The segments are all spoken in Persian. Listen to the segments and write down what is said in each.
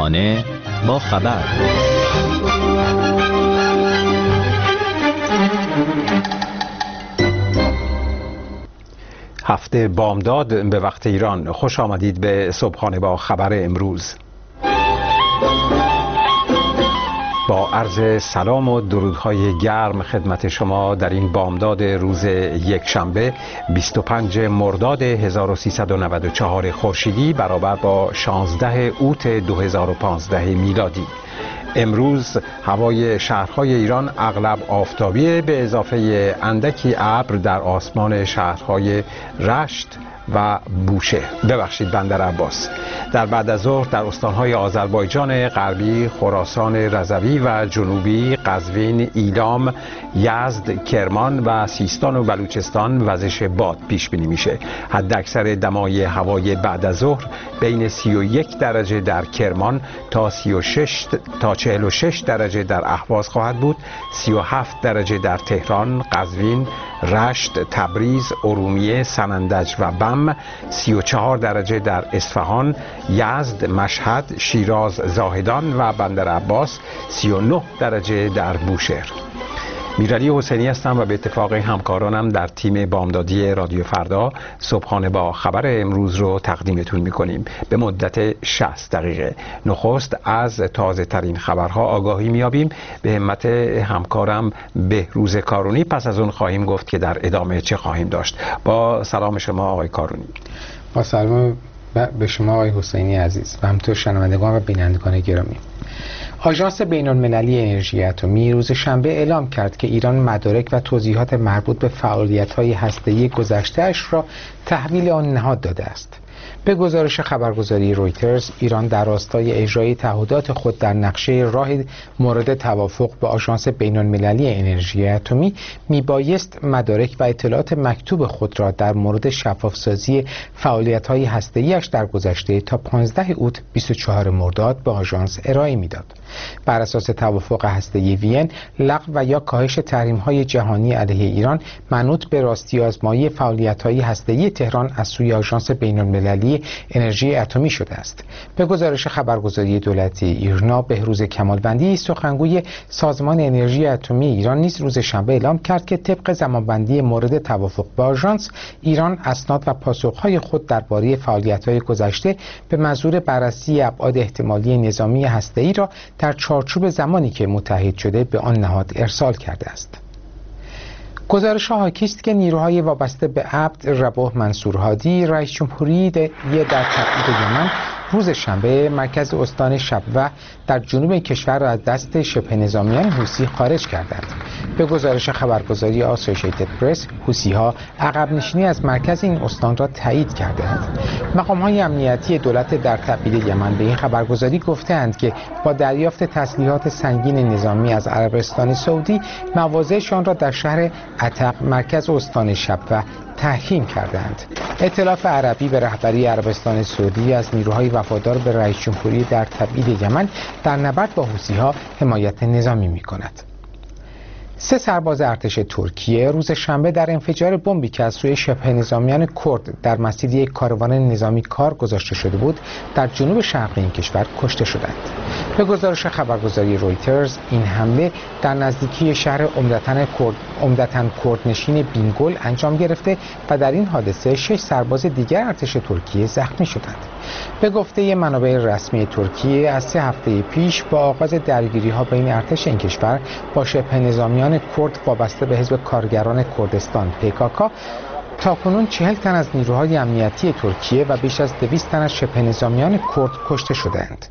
صبحانه با خبر. هفته بامداد به وقت ایران. خوش آمدید به صبحانه با خبر امروز. با عرض سلام و درودهای گرم خدمت شما در این بامداد روز یکشنبه 25 مرداد 1394 خورشیدی برابر با 16 اوت 2015 میلادی. امروز هوای شهرهای ایران اغلب آفتابی به اضافه اندکی ابر در آسمان شهرهای رشت و بندر عباس. در بعد از ظهر در استانهای آذربایجان غربی، خراسان رضوی و جنوبی، قزوین، ایلام، یزد، کرمان و سیستان و بلوچستان وزش باد پیش بینی میشه. حد اکثر دمای هوای بعد از ظهر بین 31 درجه در کرمان تا 46 درجه در اهواز خواهد بود، 37 درجه در تهران، قزوین، رشت، تبریز، ارومیه، سنندج و بم، 34 درجه در اصفهان، یزد، مشهد، شیراز، زاهدان و بندر عباس، 39 درجه در بوشهر. میرعلی حسینی هستم و به اتفاق همکارانم در تیم بامدادی رادیو فردا صبحانه با خبر امروز رو تقدیمتون میکنیم به مدت 60 دقیقه. نخست از تازه ترین خبرها آگاهی میابیم به همت همکارم بهروز کارونی. پس از اون خواهیم گفت که در ادامه چه خواهیم داشت. با سلام شما آقای کارونی. با سلام به شما آقای حسینی عزیز و همینطور شنوندگان و بینندگان گرامی. آژانس بین‌المللی انرژی اتمی روز شنبه اعلام کرد که ایران مدارک و توضیحات مربوط به فعالیت‌های هسته‌ای گذشته‌اش را تحویل آن نهاد داده است. به گزارش خبرگزاری رویترز، ایران در راستای اجرای تعهدات خود در نقشه راه مورد توافق با آژانس بین‌المللی انرژی اتمی میبایست مدارک و اطلاعات مکتوب خود را در مورد شفافسازی فعالیت‌های هسته‌ای‌اش در گذشته تا 15 اوت 24 مرداد به آژانس ارائه میداد. بر اساس توافق هسته‌ای وین، لغو و یا کاهش تحریم‌های جهانی علیه ایران منوط به راستی آزمایی فعالیت‌های هسته‌ای تهران از سوی آژانس بین‌المللی انرژی اتمی شده است. به گزارش خبرگزاری دولتی ایرنا، بهروز کمالوندی سخنگوی سازمان انرژی اتمی ایران نیز روز شنبه اعلام کرد که طبق زمانبندی مورد توافق با آژانس، ایران اسناد و پاسخ‌های خود درباره فعالیت‌های گذشته به منظور بررسی ابعاد احتمالی نظامی هسته‌ای را در چارچوب زمانی که متحد شده به آن نهاد ارسال کرده است. گزارش‌ها حاکی است که نیروهای وابسته به عبد ربوح منصور هادی، رئیس جمهوری در تبعید یمن، روز شنبه مرکز استان شبوه در جنوب کشور را از دست شبه نظامیان حوثی خارج کردند. به گزارش خبرگزاری آسوشیتد پرس، حوثی‌ها عقب نشینی از مرکز این استان را تایید کردند. مقام‌های امنیتی دولت در تبعید یمن به این خبرگزاری گفتند که با دریافت تسلیحات سنگین نظامی از عربستان سعودی، مواضعشان را در شهر عتق مرکز استان شبوه تحکیم کردند. ائتلاف عربی به رهبری عربستان سعودی از نیروهای وفادار به رئیس جمهوری در تبعید یمن در نبرد با حوثی‌ها حمایت نظامی می‌کند. 3 سرباز ارتش ترکیه روز شنبه در انفجار بمبی که از سوی شبه نظامیان کرد در مسیر یک کاروان نظامی کار گذاشته شده بود در جنوب شرقی این کشور کشته شدند. به گزارش خبرگزاری رویترز، این حمله در نزدیکی شهر عمدتاً کردنشین بینگل انجام گرفته و در این حادثه 6 سرباز دیگر ارتش ترکیه زخمی شدند. به گفته منابع رسمی ترکیه، از 3 هفته پیش با آغاز درگیری‌ها بین ارتش این کشور با شبه نظامیان کرد وابسته به حزب کارگران کردستان PKK، تاکنون 40 تن از نیروهای امنیتی ترکیه و بیش از 200 تن از شبه نظامیان کرد کشته شدند.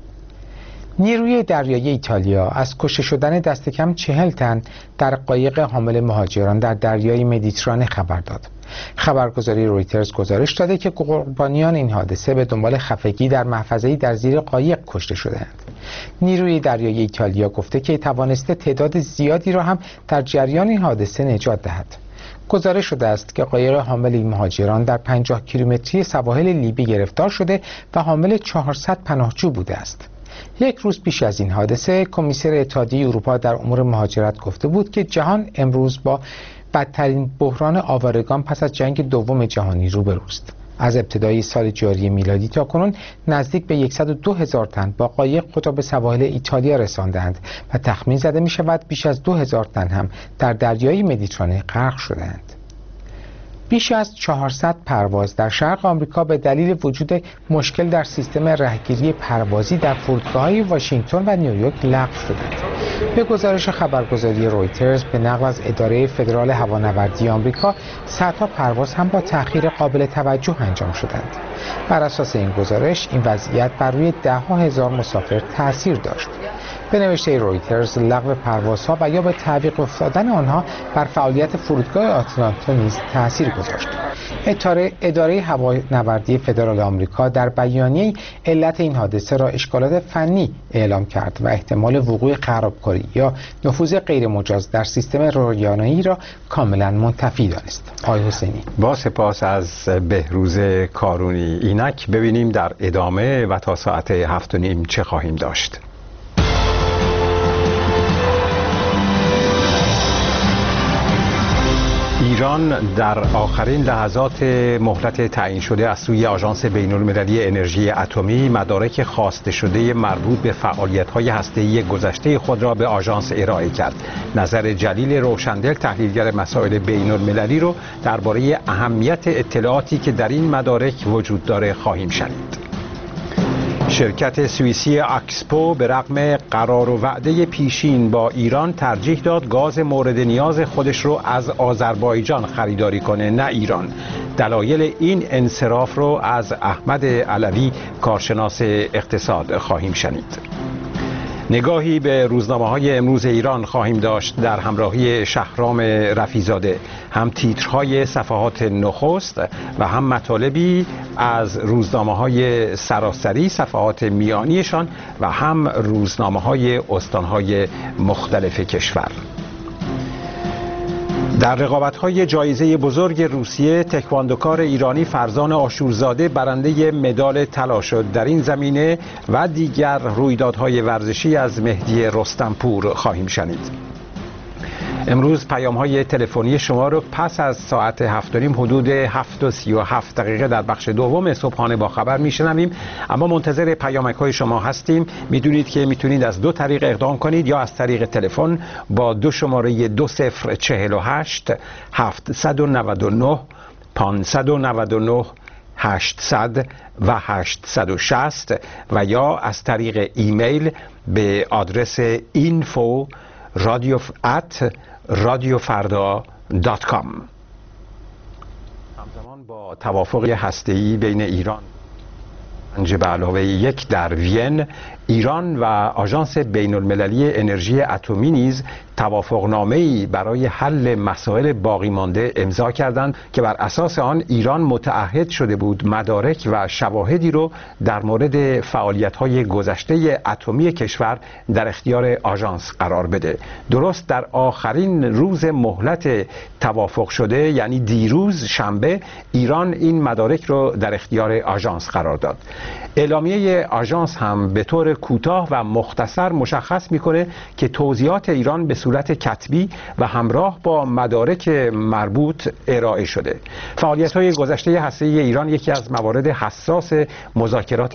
نیروی دریایی ایتالیا از کشته شدن دست کم 40 تن در قایق حامل مهاجران در دریای مدیترانه خبر داد. خبرگزاری رویترز گزارش داده که قربانیان این حادثه به دنبال خفگی در محفظه‌ای در زیر قایق کشته شدند. نیروی دریایی ایتالیا گفته که توانسته تعداد زیادی را هم در جریان این حادثه نجات دهد. گزارش شده است که قایق حامل مهاجران در 50 کیلومتری سواحل لیبی گرفتار شده و حامل 400 پناهجو بوده است. یک روز پیش از این حادثه، کمیسر اتحادیه اروپا در امور مهاجرت گفته بود که جهان امروز با بدترین بحران آوارگان پس از جنگ دوم جهانی روبروست. از ابتدای سال جاری میلادی تا کنون نزدیک به 102,000 تن با قایق خود را به سواحل ایتالیا رساندند و تخمین زده می شود بیش از 2,000 تن هم در دریای مدیترانه غرق شدند. بیش از 400 پرواز در شرق آمریکا به دلیل وجود مشکل در سیستم رهگیری پروازی در فرودگاه‌های واشنگتن و نیویورک لغو شدند. به گزارش خبرگزاری رویترز به نقل از اداره فدرال هوانوردی آمریکا، صدها پرواز هم با تأخیر قابل توجه انجام شدند. بر اساس این گزارش، این وضعیت بر روی ده‌ها هزار مسافر تأثیر داشت. به نوشته رویترز، لغو پروازها و یا به تعویق افتادن آنها بر فعالیت فرودگاه آتلانتا نیز تأثیر گذاشت. اداره هوانوردی فدرال آمریکا در بیانیه علت این حادثه را اشکالات فنی اعلام کرد و احتمال وقوع خرابکاری یا نفوذ غیرمجاز در سیستم رایانه‌ای را کاملا منتفی دانست. آقای حسینی، با سپاس از بهروز کارونی. اینک ببینیم در ادامه و تا ساعت 7:30 چه خواهیم داشت. ایران در آخرین لحظات مهلت تعیین شده از سوی آژانس بین‌المللی انرژی اتمی مدارک خواسته شده مربوط به فعالیت‌های هسته‌ای گذشته خود را به آژانس ارائه کرد. نظر جلیل روشندل، تحلیلگر مسائل بین‌المللی، رو درباره اهمیت اطلاعاتی که در این مدارک وجود داره خواهیم شنید. شرکت سوئیسی اکسپو به رغم قرار و وعده پیشین با ایران ترجیح داد گاز مورد نیاز خودش رو از آذربایجان خریداری کنه، نه ایران. دلایل این انصراف رو از احمد علوی، کارشناس اقتصاد، خواهیم شنید. نگاهی به روزنامه‌های امروز ایران خواهیم داشت در همراهی شهرام رفیزاده. هم تیترهای صفحات نخست و هم مطالبی از روزنامه‌های سراسری صفحات میانیشان و هم روزنامه‌های استان‌های مختلف کشور. در رقابت‌های جایزه بزرگ روسیه، تکواندوکار ایرانی فرزان آشورزاده برنده مدال طلا شد. در این زمینه و دیگر رویدادهای ورزشی از مهدی رستمپور خواهیم شنید. امروز پیام‌های تلفنی شما رو پس از ساعت 7:30 حدود 7:37 در بخش دوم صبحانه با خبر میشنویم، اما منتظر پیامک‌های شما هستیم. میدونید که میتونید از دو طریق اقدام کنید، یا از طریق تلفن با دو شماره 2048 799 599 800 و 860 و یا از طریق ایمیل به آدرس info@radiofarda.com. همزمان با توافق هسته‌ای بین ایران به علاوه 1 در وین، ایران و آژانس بین‌المللی انرژی اتمی نیز توافقنامه‌ای برای حل مسائل باقی مانده امضا کردند که بر اساس آن ایران متعهد شده بود مدارک و شواهدی رو در مورد فعالیت‌های گذشته اتمی کشور در اختیار آژانس قرار بده. درست در آخرین روز مهلت توافق شده، یعنی دیروز شنبه، ایران این مدارک رو در اختیار آژانس قرار داد. اعلامیه آژانس هم به طور کوتاه و مختصر مشخص میکنه که توضیحات ایران به صورت کتبی و همراه با مدارک مربوط ارائه شده. فعالیت‌های گذشته هسته‌ای ایران یکی از موارد حساس مذاکرات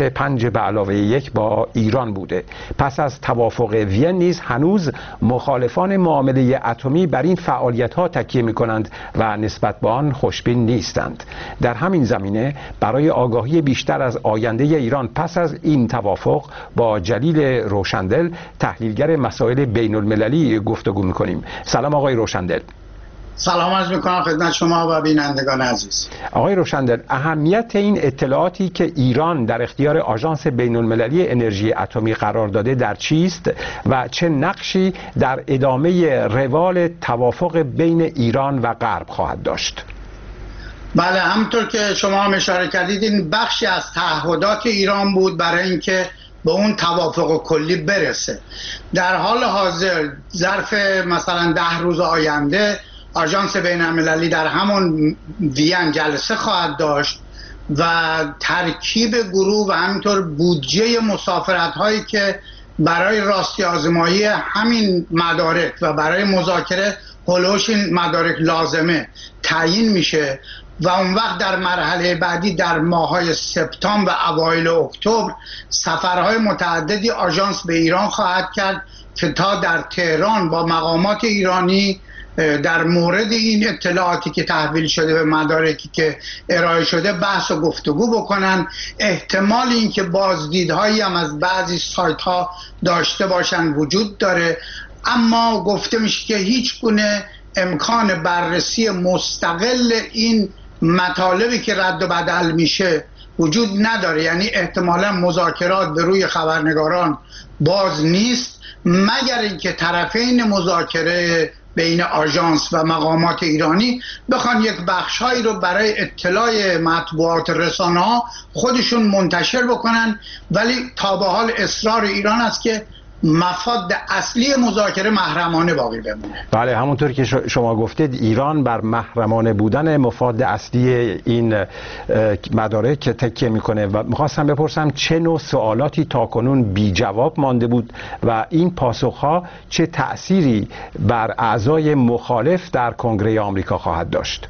5+1 با ایران بوده. پس از توافق وین نیز هنوز مخالفان معامله اتمی بر این فعالیت‌ها تکیه می‌کنند و نسبت به آن خوشبین نیستند. در همین زمینه برای آگاهی بیشتر از آینده ایران پس از این توافق با جلیل روشندل، تحلیلگر مسائل بین‌المللی، گفتگو می‌کنیم. سلام آقای روشندل. سلام عرض می‌کنم خدمت شما و بینندگان عزیز. آقای روشندل، اهمیت این اطلاعاتی که ایران در اختیار آژانس بین‌المللی انرژی اتمی قرار داده در چیست و چه نقشی در ادامه روال توافق بین ایران و غرب خواهد داشت؟ بله، همونطور که شما هم اشاره کردید، این بخشی از تعهدات ایران بود برای اینکه به اون توافق کلی برسه. در حال حاضر ظرف مثلا 10 روز آینده آژانس بین‌المللی در همون وین جلسه خواهد داشت و ترکیب گروه و همینطور بودجه مسافرت هایی که برای راستی آزمایی همین مدارک و برای مذاکره هلوش این مدارک لازمه تعیین میشه و اون وقت در مرحله بعدی در ماه‌های سپتامبر و اوایل اکتبر سفرهای متعددی آژانس به ایران خواهد کرد که تا در تهران با مقامات ایرانی در مورد این اطلاعاتی که تحویل شده به مدارکی که ارائه شده بحث و گفتگو بکنن. احتمال اینکه بازدیدهایی هم از بعضی سایت ها داشته باشن وجود داره، اما گفته میشه که هیچ گونه امکان بررسی مستقل این مطالبی که رد و بدل میشه وجود نداره. یعنی احتمالا مذاکرات به روی خبرنگاران باز نیست مگر اینکه طرفین مذاکره بین آژانس و مقامات ایرانی بخوان یک بخشهایی رو برای اطلاع مطبوعات رسانه‌ها خودشون منتشر بکنن، ولی تا به حال اصرار ایران است که مفاد اصلی مذاکره محرمانه باقی بمونه. بله، همونطور که شما گفتید ایران بر محرمانه بودن مفاد اصلی این مدارک که تکیه میکنه و میخواستم بپرسم چه نوع سوالاتی تاکنون بی جواب مانده بود و این پاسخها چه تأثیری بر اعضای مخالف در کنگره آمریکا خواهد داشت؟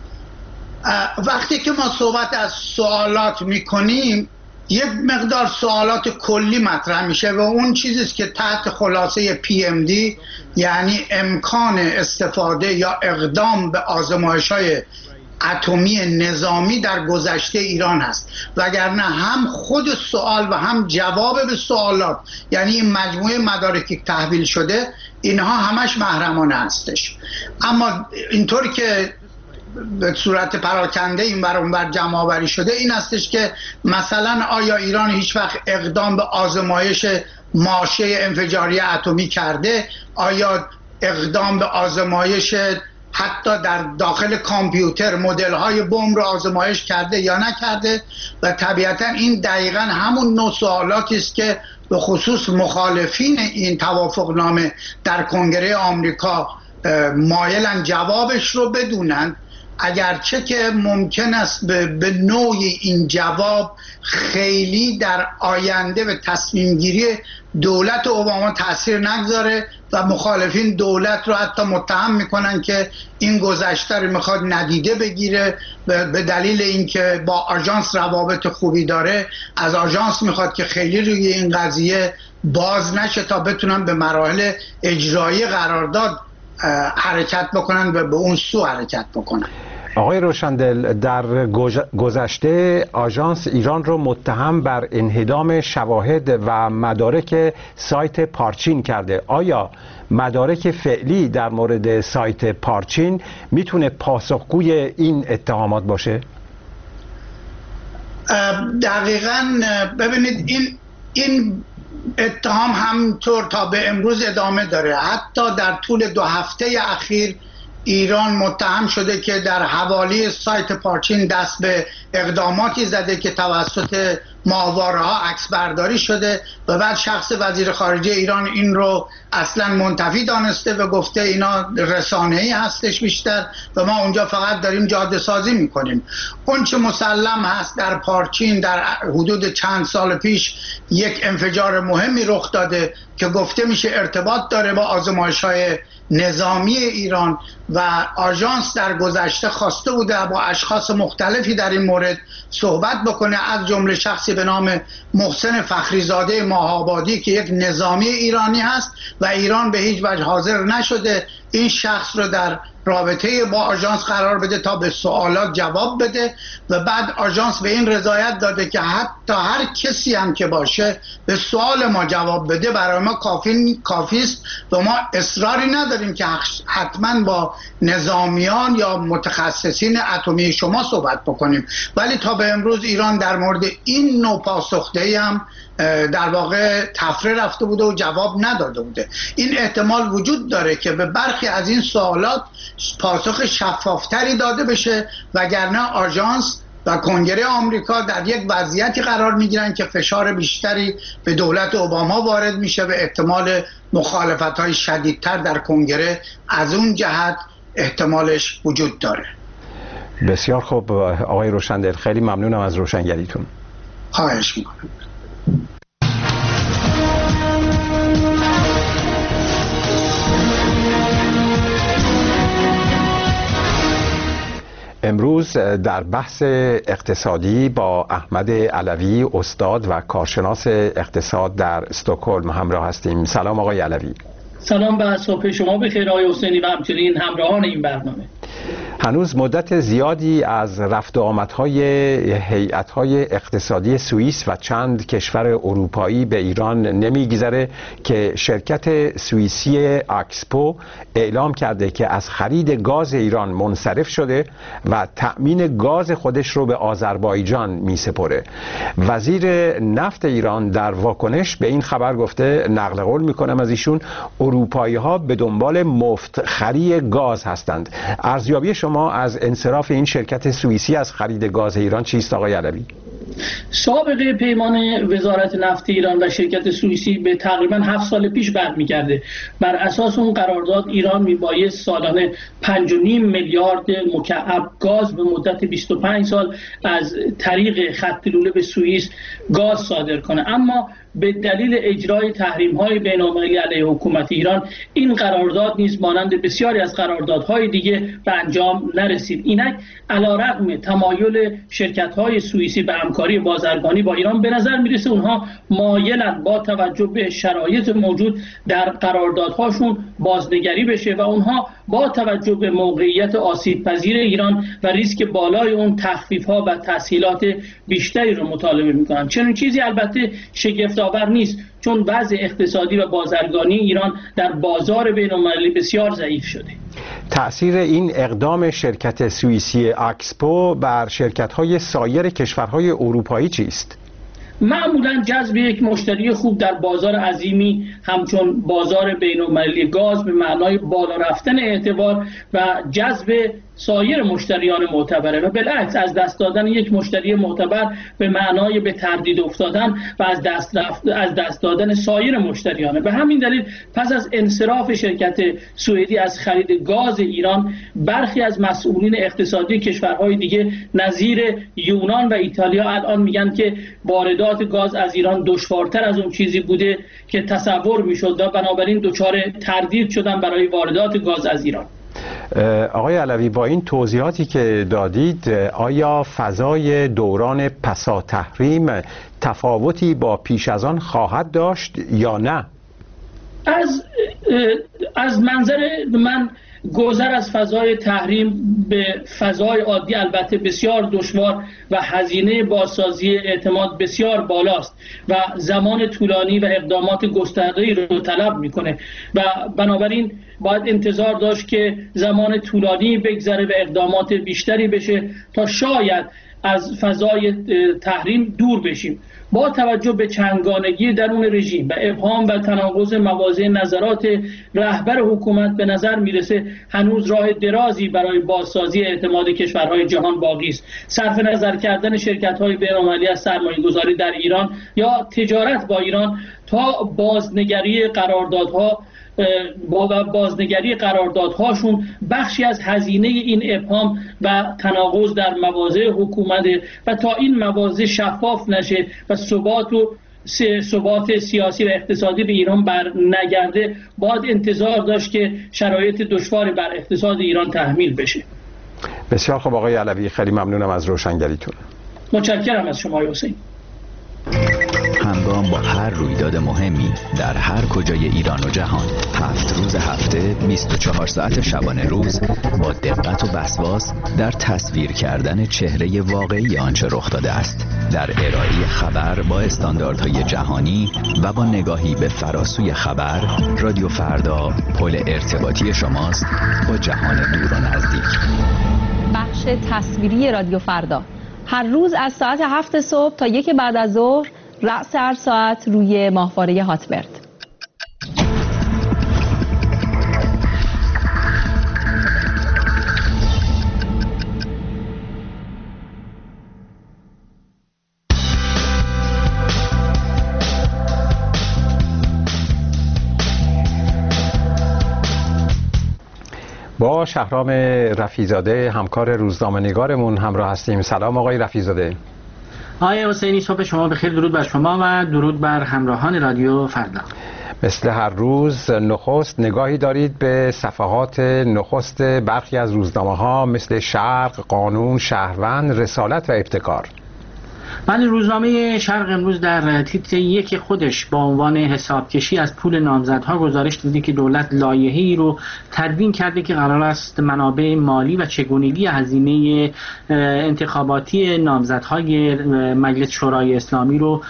وقتی که ما صحبت از سوالات میکنیم یک مقدار سوالات کلی مطرح میشه و اون چیزیست که تحت خلاصه PMD یعنی امکان استفاده یا اقدام به آزمایش‌های اتمی نظامی در گذشته ایران هست، وگرنه هم خود سوال و هم جواب به سوالات یعنی این مجموعه مدارکی که تحویل شده اینها همش محرمانه هستش. اما اینطور که به صورت پراکنده این بر اون بر جمع آوری شده این هستش که مثلا آیا ایران هیچ وقت اقدام به آزمایش ماشه انفجاری اتمی کرده؟ آیا اقدام به آزمایش حتی در داخل کامپیوتر مدل های بمب رو آزمایش کرده یا نکرده؟ و طبیعتا این دقیقا همون نوع سوالاتی است که به خصوص مخالفین این توافقنامه در کنگره آمریکا مایلن جوابش رو بدونن، اگرچه که ممکن است به نوعی این جواب خیلی در آینده به تصمیم گیری دولت اوباما تاثیر نگذاره و مخالفین دولت رو حتی متهم میکنن که این گذشته رو میخواد ندیده بگیره به دلیل اینکه با آژانس روابط خوبی داره. از آژانس میخواد که خیلی روی این قضیه باز نشه تا بتونن به مراحل اجرایی قرارداد حرکت بکنن و به اون سو حرکت بکنن. آقای روشندل، در گذشته آژانس ایران رو متهم بر انهدام شواهد و مدارک سایت پارچین کرده. آیا مدارک فعلی در مورد سایت پارچین میتونه پاسخگوی این اتهامات باشه؟ دقیقاً. ببینید این اتهام همطور تا به امروز ادامه داره. حتی در طول 2 هفته اخیر ایران متهم شده که در حوالی سایت پارچین دست به اقداماتی زده که توسط ماهواره‌ها عکس برداری شده و بعد شخص وزیر خارجه ایران این رو اصلا منتفی دانسته و گفته اینا رسانه‌ای هستش بیشتر و ما اونجا فقط داریم جاده سازی میکنیم. اون چه مسلم هست در پارچین در حدود چند سال پیش یک انفجار مهمی رخ داده که گفته میشه ارتباط داره با آزمایش‌های نظامی ایران و آژانس در گذشته خواسته بوده با اشخاص مختلفی در این مورد صحبت بکنه، از جمله شخصی به نام محسن فخریزاده ماه‌آبادی که یک نظامی ایرانی هست و ایران به هیچ وجه حاضر نشده این شخص رو در رابطه با آژانس قرار بده تا به سوالات جواب بده و بعد آژانس به این رضایت داده که حتی هر کسی هم که باشه به سوال ما جواب بده برای ما کافی است و ما اصراری نداریم که حتما با نظامیان یا متخصصین اتمی شما صحبت بکنیم. ولی تا به امروز ایران در مورد این نوع پاسخدهی هم در واقع تفره رفته بوده و جواب نداده بوده. این احتمال وجود داره که به برخی از این سوالات پاسخ شفافتری داده بشه، وگرنه آژانس و کنگره آمریکا در یک وضعیتی قرار میگیرن که فشار بیشتری به دولت اوباما وارد میشه و احتمال مخالفت‌های شدیدتر در کنگره از اون جهت احتمالش وجود داره. بسیار خوب آقای روشندل، خیلی ممنونم از روشنگریتون. خواهش میکنم. امروز در بحث اقتصادی با احمد علوی، استاد و کارشناس اقتصاد در استکهلم همراه هستیم. سلام آقای علوی. سلام و صبح شما بخیر آقای حسینی و همچنین همراهان این برنامه. هنوز مدت زیادی از رفت و آمدهای هیئت‌های اقتصادی سوئیس و چند کشور اروپایی به ایران نمیگذره که شرکت سوئیسی اکسپو اعلام کرده که از خرید گاز ایران منصرف شده و تأمین گاز خودش رو به آذربایجان میسپره. وزیر نفت ایران در واکنش به این خبر گفته، نقل قول میکنم از ایشون، اروپایی‌ها به دنبال مفتخری گاز هستند. ارزیابی شما از انصراف این شرکت سوئیسی از خرید گاز ایران چیست آقای علوی؟ سابقه پیمان وزارت نفت ایران و شرکت سوئیسی به تقریبا 7 سال پیش برمیگرده. بر اساس اون قرارداد ایران میبایست سالانه 5.5 میلیارد مکعب گاز به مدت 25 سال از طریق خط لوله به سوئیس گاز صادر کنه، اما به دلیل اجرای تحریم‌های بین‌المللی علیه حکومت ایران این قرارداد نیز مانند بسیاری از قراردادهای دیگه به انجام نرسید. اینک علی‌رغم تمایل شرکت‌های سوئیسی به همکاری بازرگانی با ایران، به نظر میرسه اونها مایلند با توجه به شرایط موجود در قراردادهاشون بازنگری بشه و اونها با توجه به موقعیت آسیب‌پذیر ایران و ریسک بالای اون تخفیف‌ها و تسهیلات بیشتری رو مطالبه می‌کنن. چنین چیزی البته شگفت‌آور نیست، چون وضع اقتصادی و بازرگانی ایران در بازار بین‌المللی بسیار ضعیف شده. تأثیر این اقدام شرکت سوئیسی اکسپو بر شرکت‌های سایر کشورهای اروپایی چیست؟ معمولا جذب یک مشتری خوب در بازار عظیمی همچون بازار بین‌المللی گاز به معنای بالا رفتن اعتبار و جذب سایر مشتریان معتبره و بالعکس از دست دادن یک مشتری معتبر به معنای به تردید افتادن و از دست دادن سایر مشتریانه. به همین دلیل پس از انصراف شرکت سوئدی از خرید گاز ایران، برخی از مسئولین اقتصادی کشورهای دیگه نظیر یونان و ایتالیا الان میگن که واردات گاز از ایران دشوارتر از اون چیزی بوده که تصور میشد و بنابراین دچار تردید شدن برای واردات گاز از ایران. آقای علوی، با این توضیحاتی که دادید، آیا فضای دوران پسا تحریم تفاوتی با پیش از آن خواهد داشت یا نه؟ از منظر من گذر از فضای تحریم به فضای عادی البته بسیار دشوار و هزینه بازسازی اعتماد بسیار بالاست و زمان طولانی و اقدامات گسترده‌ای رو طلب میکنه و بنابراین باید انتظار داشت که زمان طولانی بگذره و اقدامات بیشتری بشه تا شاید از فضای تحریم دور بشیم. با توجه به چندگانگی درون رژیم و ابهام و تناقض مواضع نظرات رهبر حکومت، به نظر میرسه هنوز راه درازی برای بازسازی اعتماد کشورهای جهان باقی است. صرف نظر کردن شرکت‌های بین‌المللی از سرمایه‌گذاری در ایران یا تجارت با ایران تا بازنگری قراردادهاشون بخشی از هزینه این ابهام و تناقض در مواضع حکومت و تا این مواضع شفاف نشه و ثبات سیاسی و اقتصادی به ایران بر نگرده، باید انتظار داشت که شرایط دشواری بر اقتصاد ایران تحمیل بشه. بسیار خوب آقای علوی، خیلی ممنونم از روشنگریتون. متشکرم از شما حسین. همگام با هر رویداد مهمی در هر کجای ایران و جهان، 7 روز هفته 24 ساعت شبانه روز با دقت و وسواس در تصویر کردن چهره واقعی آنچه رخ داده است، در ارائه خبر با استانداردهای جهانی و با نگاهی به فراسوی خبر، رادیو فردا پل ارتباطی شماست با جهان دور و نزدیک. بخش تصویری رادیو فردا هر روز از ساعت 7 صبح تا 1 بعد از ظهر، رأس هر ساعت روی ماهواره هاتبرد. با شهرام رفیع‌زاده همکار روزنامه‌نگارمون همراه هستیم. سلام آقای رفیع‌زاده. آقای حسینی، صبح شما بخیر. درود بر شما و درود بر همراهان رادیو فردا. مثل هر روز نخست نگاهی دارید به صفحات نخست برخی از روزنامه‌ها مثل شرق، قانون، شهروند، رسالت و ابتکار. بله، روزنامه شرق امروز در تیتر یک خودش با عنوان حسابکشی از پول نامزدها گزارش داده که دولت لایحه‌ای رو تدوین کرده که قرار است منابع مالی و چگونگی هزینه انتخاباتی نامزدهای مجلس شورای اسلامی رو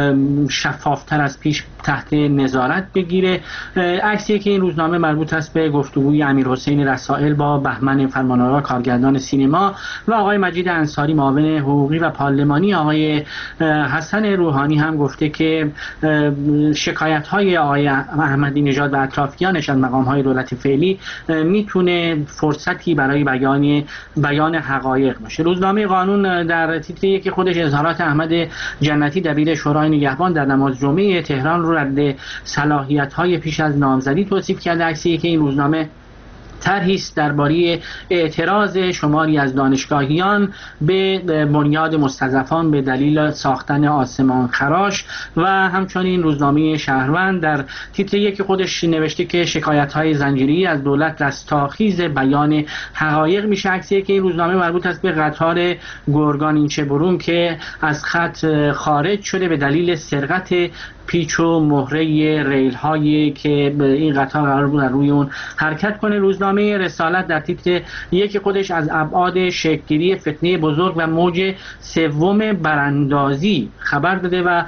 شفافتر از پیش تحت نظارت بگیره. عکسی که این روزنامه مربوط است به گفتگوی امیرحسین رسائل با بهمن فرمانآرا کارگردان سینما و آقای مجید انصاری معاون حقوقی و پارلمانی. آقای حسن روحانی هم گفته که شکایت‌های آقای احمدی نژاد و اطرافیانش از مقام‌های دولت فعلی میتونه فرصتی برای بیان حقایق باشه. روزنامه قانون در تیتر یک خودش اظهارات احمد جنتی دبیر شورای نگهبان در نماز جمعه تهران رو رد صلاحیت‌های پیش از نامزدی توصیف کرده. عکسی که این روزنامه طرحی است درباره اعتراض شماری از دانشگاهیان به بنیاد مستضعفان به دلیل ساختن آسمان خراش و همچنین روزنامه شهروند در تیتر یک خودش نوشته که شکایت‌های زنجیری از دولت رستاخیز بیان حقایق میشه. عکسی که این روزنامه مربوط است به قطار گرگان اینچه‌برون که از خط خارج شده به دلیل سرقت پیچ و مهره ریل هایی که این قطار قرار بود روی اون حرکت کنه. روزنامه رسالت در تیتر یک خودش از ابعاد شکل‌گیری فتنه بزرگ و موج سوم براندازی خبر داده و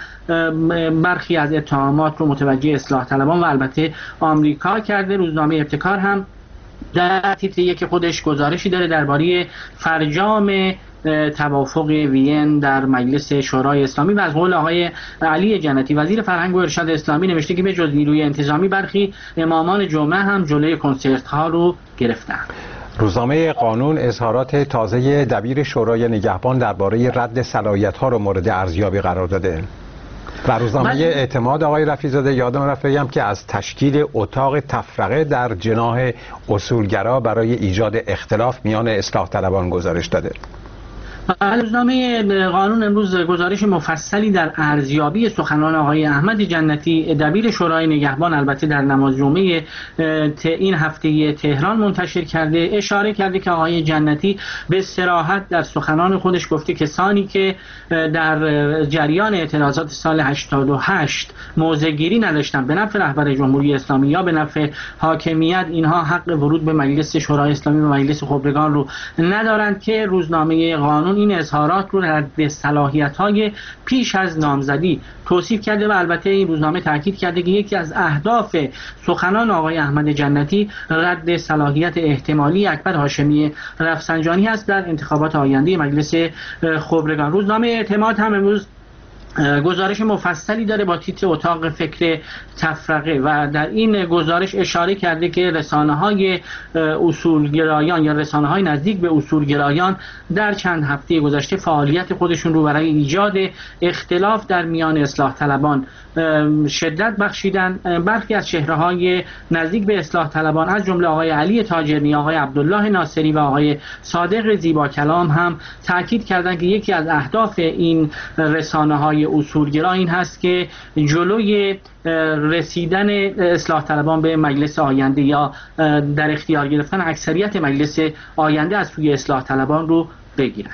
برخی از اتهامات رو متوجه اصلاح طلبان و البته آمریکا کرده. روزنامه ابتکار هم در تیتر یک خودش گزارشی داره درباره فرجام توافق وین در مجلس شورای اسلامی و از قول آقای علی جنتی وزیر فرهنگ و ارشاد اسلامی نوشته که به جز نیروی انتظامی برخی امامان جمعه هم جلوی کنسرت ها رو گرفتن. روزنامه قانون اظهارات تازه دبیر شورای نگهبان درباره رد صلاحیت‌ها رو مورد ارزیابی قرار داده. و روزنامه اعتماد آقای رفیع‌زاده یادم رفت بگم که از تشکیل اتاق تفرقه در جناح اصولگرا برای ایجاد اختلاف میان اصلاح طلبان گزارش داده. روزنامه قانون امروز گزارش مفصلی در ارزیابی سخنان آقای احمد جنتی دبیر شورای نگهبان البته در نماز جمعه این هفته تهران منتشر کرده. اشاره کرده که آقای جنتی به صراحت در سخنان خودش گفته کسانی که در جریان اعتراضات سال 88 موضع‌گیری نداشتن به نفع رهبر جمهوری اسلامی یا به نفع حاکمیت، اینها حق ورود به مجلس شورای اسلامی و مجلس خبرگان رو ندارند که روزنامه قانون این اظهارات رو رد صلاحیت‌های پیش از نامزدی توصیف کرده و البته این روزنامه تاکید کرده که یکی از اهداف سخنان آقای احمد جنتی رد صلاحیت احتمالی اکبر هاشمی رفسنجانی است در انتخابات آینده مجلس خبرگان. روزنامه اعتماد هم امروز گزارش مفصلی داره با تیتر اتاق فکر تفرقه و در این گزارش اشاره کرده که رسانه‌های اصولگرایان یا رسانه‌های نزدیک به اصولگرایان در چند هفته گذشته فعالیت خودشون رو برای ایجاد اختلاف در میان اصلاح طلبان شدت بخشیدن. برخی از چهره‌های نزدیک به اصلاح طلبان از جمله آقای علی تاجرنی، آقای عبدالله ناصری و آقای صادق زیبا کلام هم تاکید کردند که یکی از اهداف این رسانه‌های اصولگرا این هست که جلوی رسیدن اصلاح طلبان به مجلس آینده یا در اختیار گرفتن اکثریت مجلس آینده از سوی اصلاح طلبان رو بگیرن.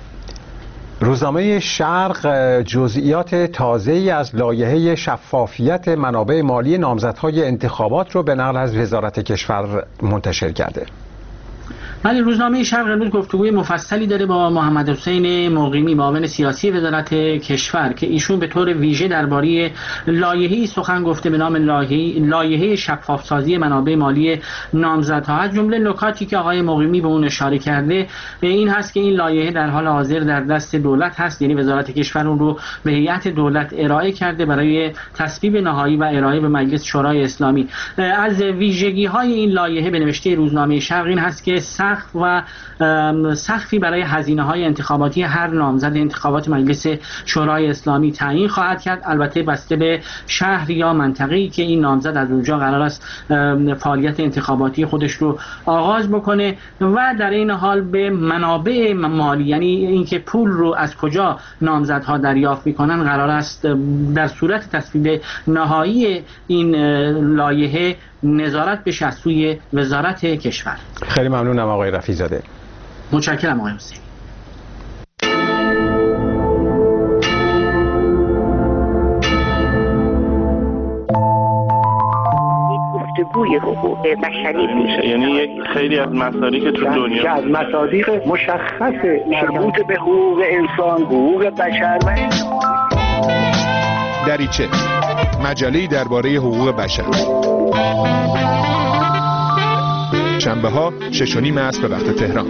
روزنامه شرق جزئیات تازه‌ای از لایحه شفافیت منابع مالی نامزدهای انتخابات رو به نقل از وزارت کشور منتشر کرده. ولی روزنامه شرق امروز گفتگوی مفصلی داره با محمد حسین مقیمی معاون سیاسی وزارت کشور که ایشون به طور ویژه درباره لایحه‌ای سخن گفته به نام لایحه شفافسازی منابع مالی نامزدها. از جمله نکاتی که آقای مقیمی به اون اشاره کرده این هست که این لایحه در حال حاضر در دست دولت هست، یعنی وزارت کشور اون رو به هیئت دولت ارائه کرده برای تصویب نهایی و ارائه به مجلس شورای اسلامی. از ویژگی‌های این لایحه به نوشته روزنامه شرق این هست که سقف و سقفی برای هزینه‌های انتخاباتی هر نامزد انتخابات مجلس شورای اسلامی تعیین خواهد کرد، البته بسته به شهر یا منطقه‌ای که این نامزد از اونجا قرار است فعالیت انتخاباتی خودش رو آغاز بکنه و در این حال به منابع مالی، یعنی اینکه پول رو از کجا نامزدها دریافت میکنن، قرار است در صورت تصویب نهایی این لایحه نظارت بشه از سوی وزارت کشور. خیلی ممنونم آقای رفیع‌زاده. متشکرم آقای حسینی. گفتگوی حقوق بشری میشه، یعنی یک خیلی از مصادیق که تو دنیا که از مصادیق مشخص مربوط به حقوق انسان، حقوق بشر و دریچه، مجله‌ای درباره حقوق بشر. شنبه‌ها 6:30 عصر به وقت تهران.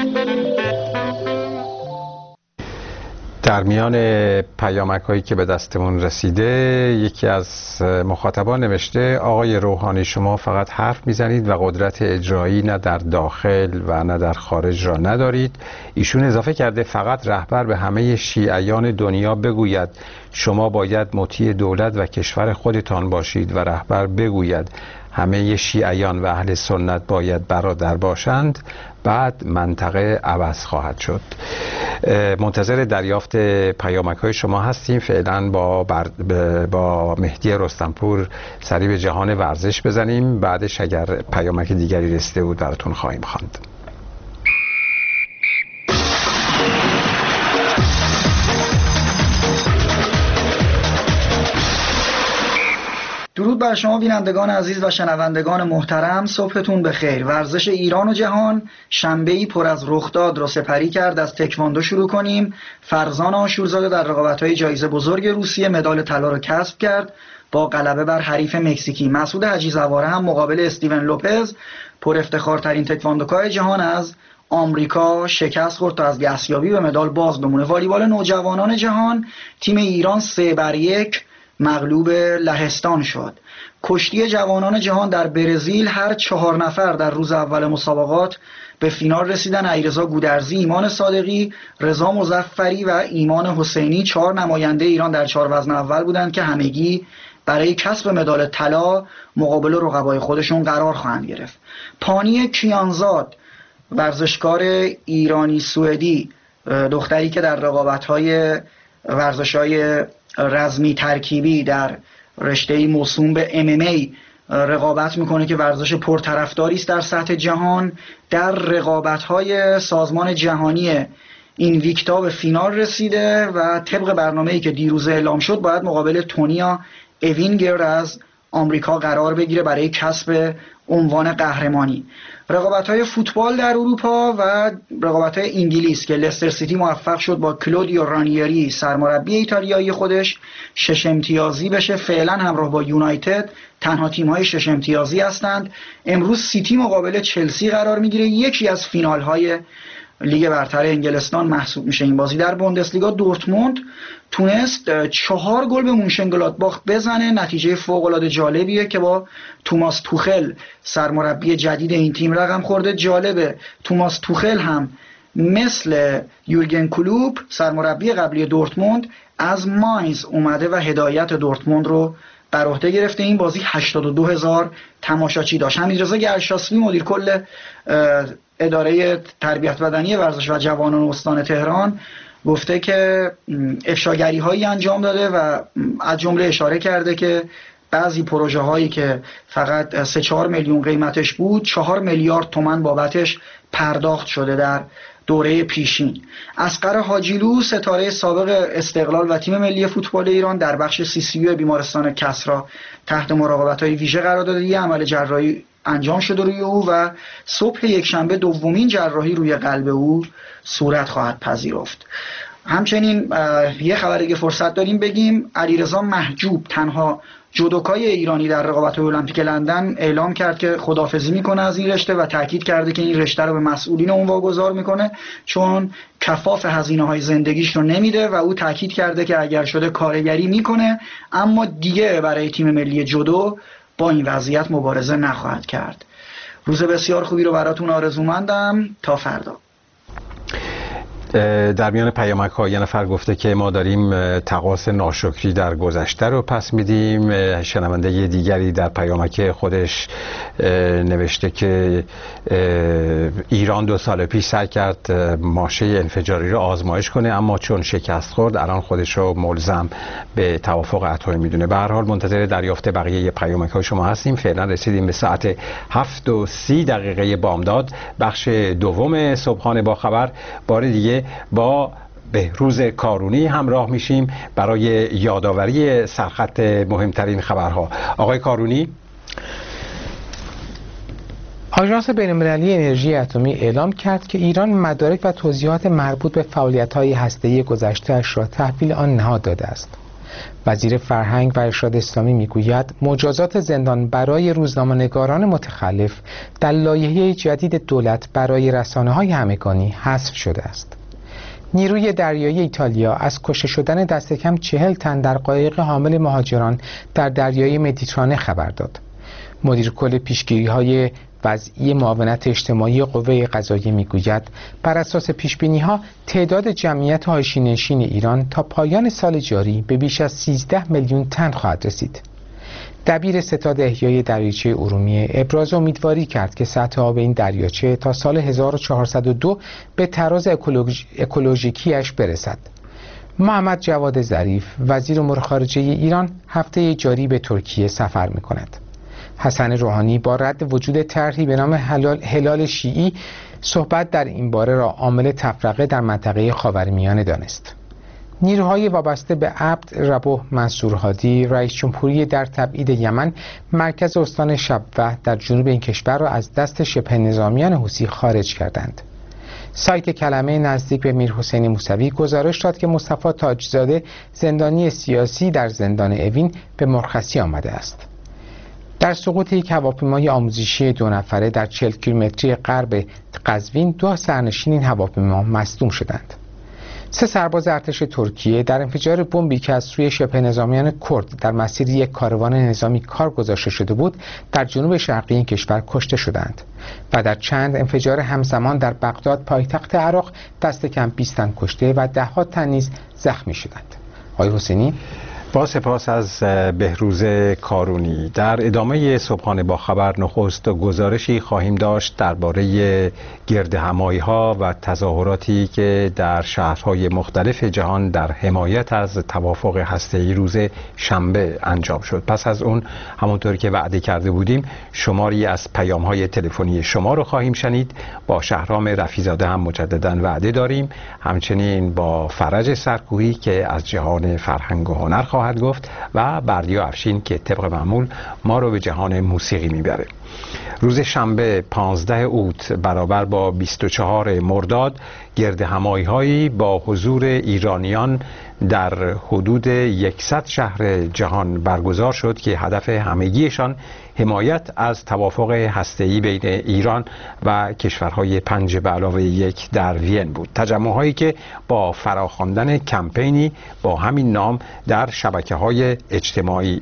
در میان پیامک‌هایی که به دستمون رسیده، یکی از مخاطبان نوشته آقای روحانی شما فقط حرف میزنید و قدرت اجرایی نه در داخل و نه در خارج را ندارید. ایشون اضافه کرده فقط رهبر به همه شیعیان دنیا بگوید شما باید مطیع دولت و کشور خودتان باشید و رهبر بگوید همه شیعیان و اهل سنت باید برادر باشند، بعد منطقه عوض خواهد شد. منتظر دریافت پیامک‌های شما هستیم. فعلا با مهدی رستمپور سری به جهان ورزش بزنیم، بعدش اگر پیامک دیگری رسیده بود براتون خواهیم خواند. درود بر شما بینندگان عزیز و شنوندگان محترم، صبحتون بخیر. ورزش ایران و جهان شنبه‌ای پر از رخداد را سپری کرد. از تکواندو شروع کنیم. فرزان آشورزاده در رقابت‌های جایزه بزرگ روسیه مدال طلا را کسب کرد با غلبه بر حریف مکزیکی. مسعود حجی‌زواره هم مقابل استیون لوپز پر افتخارترین تکواندوکار جهان از آمریکا شکست خورد تا از دستیابی به مدال باز بمونه. والیبال نوجوانان جهان تیم ایران 3-1 مغلوب لهستان شد. کشتی جوانان جهان در برزیل هر 4 نفر در روز اول مسابقات به فینال رسیدن. علیرضا گودرزی، ایمان صادقی، رضا مظفری و ایمان حسینی 4 نماینده ایران در 4 وزن اول بودند که همگی برای کسب مدال طلا مقابل رقبای خودشون قرار خواهند گرفت. پانی کیانزاد، ورزشکار ایرانی سوئدی، دختری که در رقابت‌های ورزش‌های رزمی ترکیبی در رشته موسوم به MMA رقابت میکنه که ورزش پرطرفداری است در سطح جهان، در رقابت‌های سازمان جهانی این ویکتا به فینال رسیده و طبق برنامه‌ای که دیروز اعلام شد باید مقابل تونیا اوینگر از آمریکا قرار بگیره برای کسب عنوان قهرمانی. رقابت‌های فوتبال در اروپا و رقابت‌های انگلیس که لستر سیتی موفق شد با کلودیو رانیری سرمربی ایتالیایی خودش 6 امتیازی بشه. فعلا همراه با یونایتد تنها تیم‌های 6 امتیازی هستند. امروز سیتی مقابل چلسی قرار میگیره، یکی از فینال‌های لیگ برتر انگلستان محسوب میشه این بازی. در بوندسلیگا دورتموند تونست 4 گل به مونشنگلادباخ بزنه. نتیجه فوق‌العاده جالبیه که با توماس توخل سرمربی جدید این تیم رقم خورده. جالبه توماس توخل هم مثل یورگن کلوپ سرمربی قبلی دورتموند از ماینز اومده و هدایت دورتموند رو بر عهده گرفته. این بازی 82,000 تماشاچی داشت. حمیدرضا گرشاسبی مدیر کل اداره تربیت بدنی ورزش و جوانان استان تهران گفته که افشاگری هایی انجام داده و از جمله اشاره کرده که بعضی پروژه هایی که فقط 3-4 میلیون قیمتش بود 4 میلیارد تومان بابتش پرداخت شده در دوره پیشین. اصغر حاجیلو ستاره سابق استقلال و تیم ملی فوتبال ایران در بخش CCU بیمارستان کسرا تحت مراقبت‌های ویژه قرار داده. یه عمل جراحی انجام شده روی او و صبح یکشنبه دومین جراحی روی قلب او صورت خواهد پذیرفت. همچنین یه خبر دیگه فرصت داریم بگیم. علیرضا محجوب تنها جودوکای ایرانی در رقابت‌های المپیک لندن اعلام کرد که خداحافظی میکنه از این رشته و تاکید کرده که این رشته رو به مسئولین اون واگذار میکنه چون کفاف هزینه‌های زندگیش رو نمیده و او تاکید کرده که اگر شده کارگری میکنه اما دیگه برای تیم ملی جودو با این وضعیت مبارزه نخواهد کرد. روز بسیار خوبی رو براتون آرزومندم. تا فردا. در میان پیامک ها یه نفر گفته که ما داریم تقاص ناشکری در گذشته رو پس میدیم. شنونده دیگری در پیامک خودش نوشته که ایران 2 سال پیش سعی کرد ماشه انفجاری رو آزمایش کنه، اما چون شکست خورد الان خودش رو ملزم به توافق اتمی میدونه. به هر حال منتظر دریافت بقیه پیامک های شما هستیم. فعلا رسیدیم به ساعت 7:30 بامداد. بخش دوم صبحانه با خبر بار دیگه با بهروز کارونی همراه میشیم برای یادآوری سرخط مهمترین خبرها. آقای کارونی. آژانس بین‌المللی انرژی اتمی اعلام کرد که ایران مدارک و توضیحات مربوط به فعالیت‌های هسته‌ای گذشته‌اش را تحویل آن نهاد داده است. وزیر فرهنگ و ارشاد اسلامی میگوید مجازات زندان برای روزنامه‌نگاران متخلف در لایحه جدید دولت برای رسانه‌های همگانی حذف شده است. نیروی دریایی ایتالیا از کشته شدن دست کم 40 تن در قایق حامل مهاجران در دریای مدیترانه خبر داد. مدیر کل پیشگیری‌های وضعی معاونت اجتماعی قوه قضاییه میگوید بر اساس پیشبینی‌ها تعداد جمعیت حاشیه‌نشین ایران تا پایان سال جاری به بیش از 13 میلیون تن خواهد رسید. دبیر ستاد احیای دریاچه ارومیه ابراز امیدواری کرد که سطح آب این دریاچه تا سال 1402 به تراز اکولوژیکیش برسد. محمد جواد ظریف وزیر امور خارجه ایران هفته جاری به ترکیه سفر می‌کند. حسن روحانی با رد وجود طرحی به نام هلال شیعی صحبت در این باره را عامل تفرقه در منطقه خاورمیانه دانست. نیروهای وابسته به عبد ربوح منصور هادی رئیس جمهوری در تبعید یمن مرکز استان شبوه در جنوب این کشور را از دست شبه نظامیان حوثی خارج کردند. سایت کلمه نزدیک به میرحسین موسوی گزارش داد که مصطفی تاجزاده زندانی سیاسی در زندان اوین به مرخصی آمده است. در سقوط یک هواپیمای آموزشی 2 نفره در 40 کیلومتری غرب قزوین 2 سرنشین این هواپیما مصدوم شدند. 3 سرباز ارتش ترکیه در انفجار بمبی که از سوی شبه نظامیان کرد در مسیر یک کاروان نظامی کار گذاشته شده بود در جنوب شرقی این کشور کشته شدند و در چند انفجار همزمان در بغداد پایتخت عراق دست کم 20 تن کشته و ده‌ها تن نیز زخمی شدند. آقای حسینی. با سپاس از بهروز کارونی. در ادامه صبحانه با خبر نخست گزارشی خواهیم داشت درباره گردهمایی‌ها و تظاهراتی که در شهرهای مختلف جهان در حمایت از توافق هسته‌ای روز شنبه انجام شد. پس از اون همونطور که وعده کرده بودیم شماری از پیام‌های تلفنی شما رو خواهیم شنید. با شهرام رفیزاده هم مجدداً وعده داریم، همچنین با فرج سرکوهی که از جهان فرهنگ و هنر خواهد گفت و بردیا افشین که طبق معمول ما رو به جهان موسیقی میبره. روز شنبه 15 اوت برابر با 24 مرداد گردهمایی‌هایی با حضور ایرانیان در حدود 100 شهر جهان برگزار شد که هدف همگیشان حمایت از توافق هسته‌ای بین ایران و کشورهای 5+1 در وین بود. تجمع‌هایی که با فراخواندن کمپینی با همین نام در شبکه‌های اجتماعی،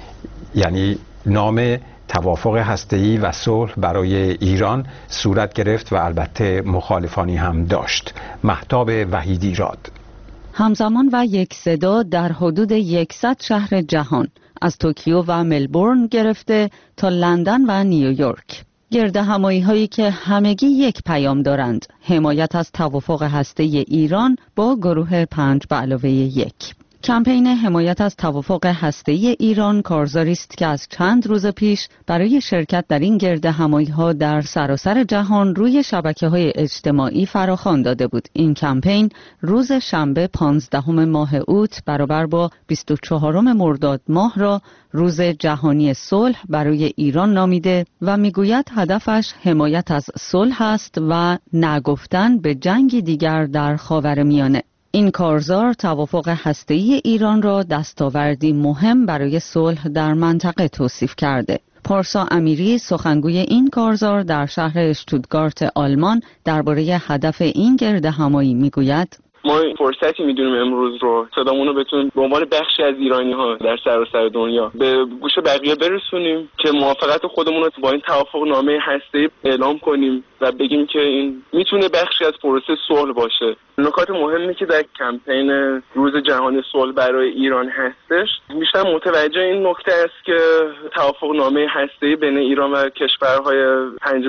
یعنی نام توافق هسته‌ای و صلح برای ایران، صورت گرفت و البته مخالفانی هم داشت. مهتاب وحیدی راد. همزمان و یک صدا در حدود 100 شهر جهان از توکیو و ملبورن گرفته تا لندن و نیویورک، گردهمایی هایی که همگی یک پیام دارند: حمایت از توافق هسته‌ای ایران با گروه 5+1. کمپین حمایت از توافق هسته‌ای ایران کارزاری است که از چند روز پیش برای شرکت در این گردهمایی‌ها در سراسر جهان روی شبکه‌های اجتماعی فراخوان داده بود. این کمپین روز شنبه 15 ماه اوت برابر با 24 مرداد ماه را روز جهانی صلح برای ایران نامیده و میگوید هدفش حمایت از صلح است و نگفتن به جنگی دیگر در خاورمیانه. این کارزار توافق هسته‌ای ایران را دستاوردی مهم برای صلح در منطقه توصیف کرده. پارسا امیری سخنگوی این کارزار در شهر اشتوتگارت آلمان درباره هدف این گردهمایی میگوید: ما فرصتی میدونیم امروز رو صدامون رو بتونیم به عنوان بخشی از ایرانی‌ها در سراسر دنیا به گوش بقیه برسونیم که موافقت خودمون رو با این توافق نامه هسته‌ای اعلام کنیم و بگیم که این میتونه بخشی از پروسه صلح باشه. نکات مهمی که در کمپین روز جهانی صلح برای ایران هستش بیشتر متوجه این نکته است که توافق نامه هسته‌ای بین ایران و کشورهای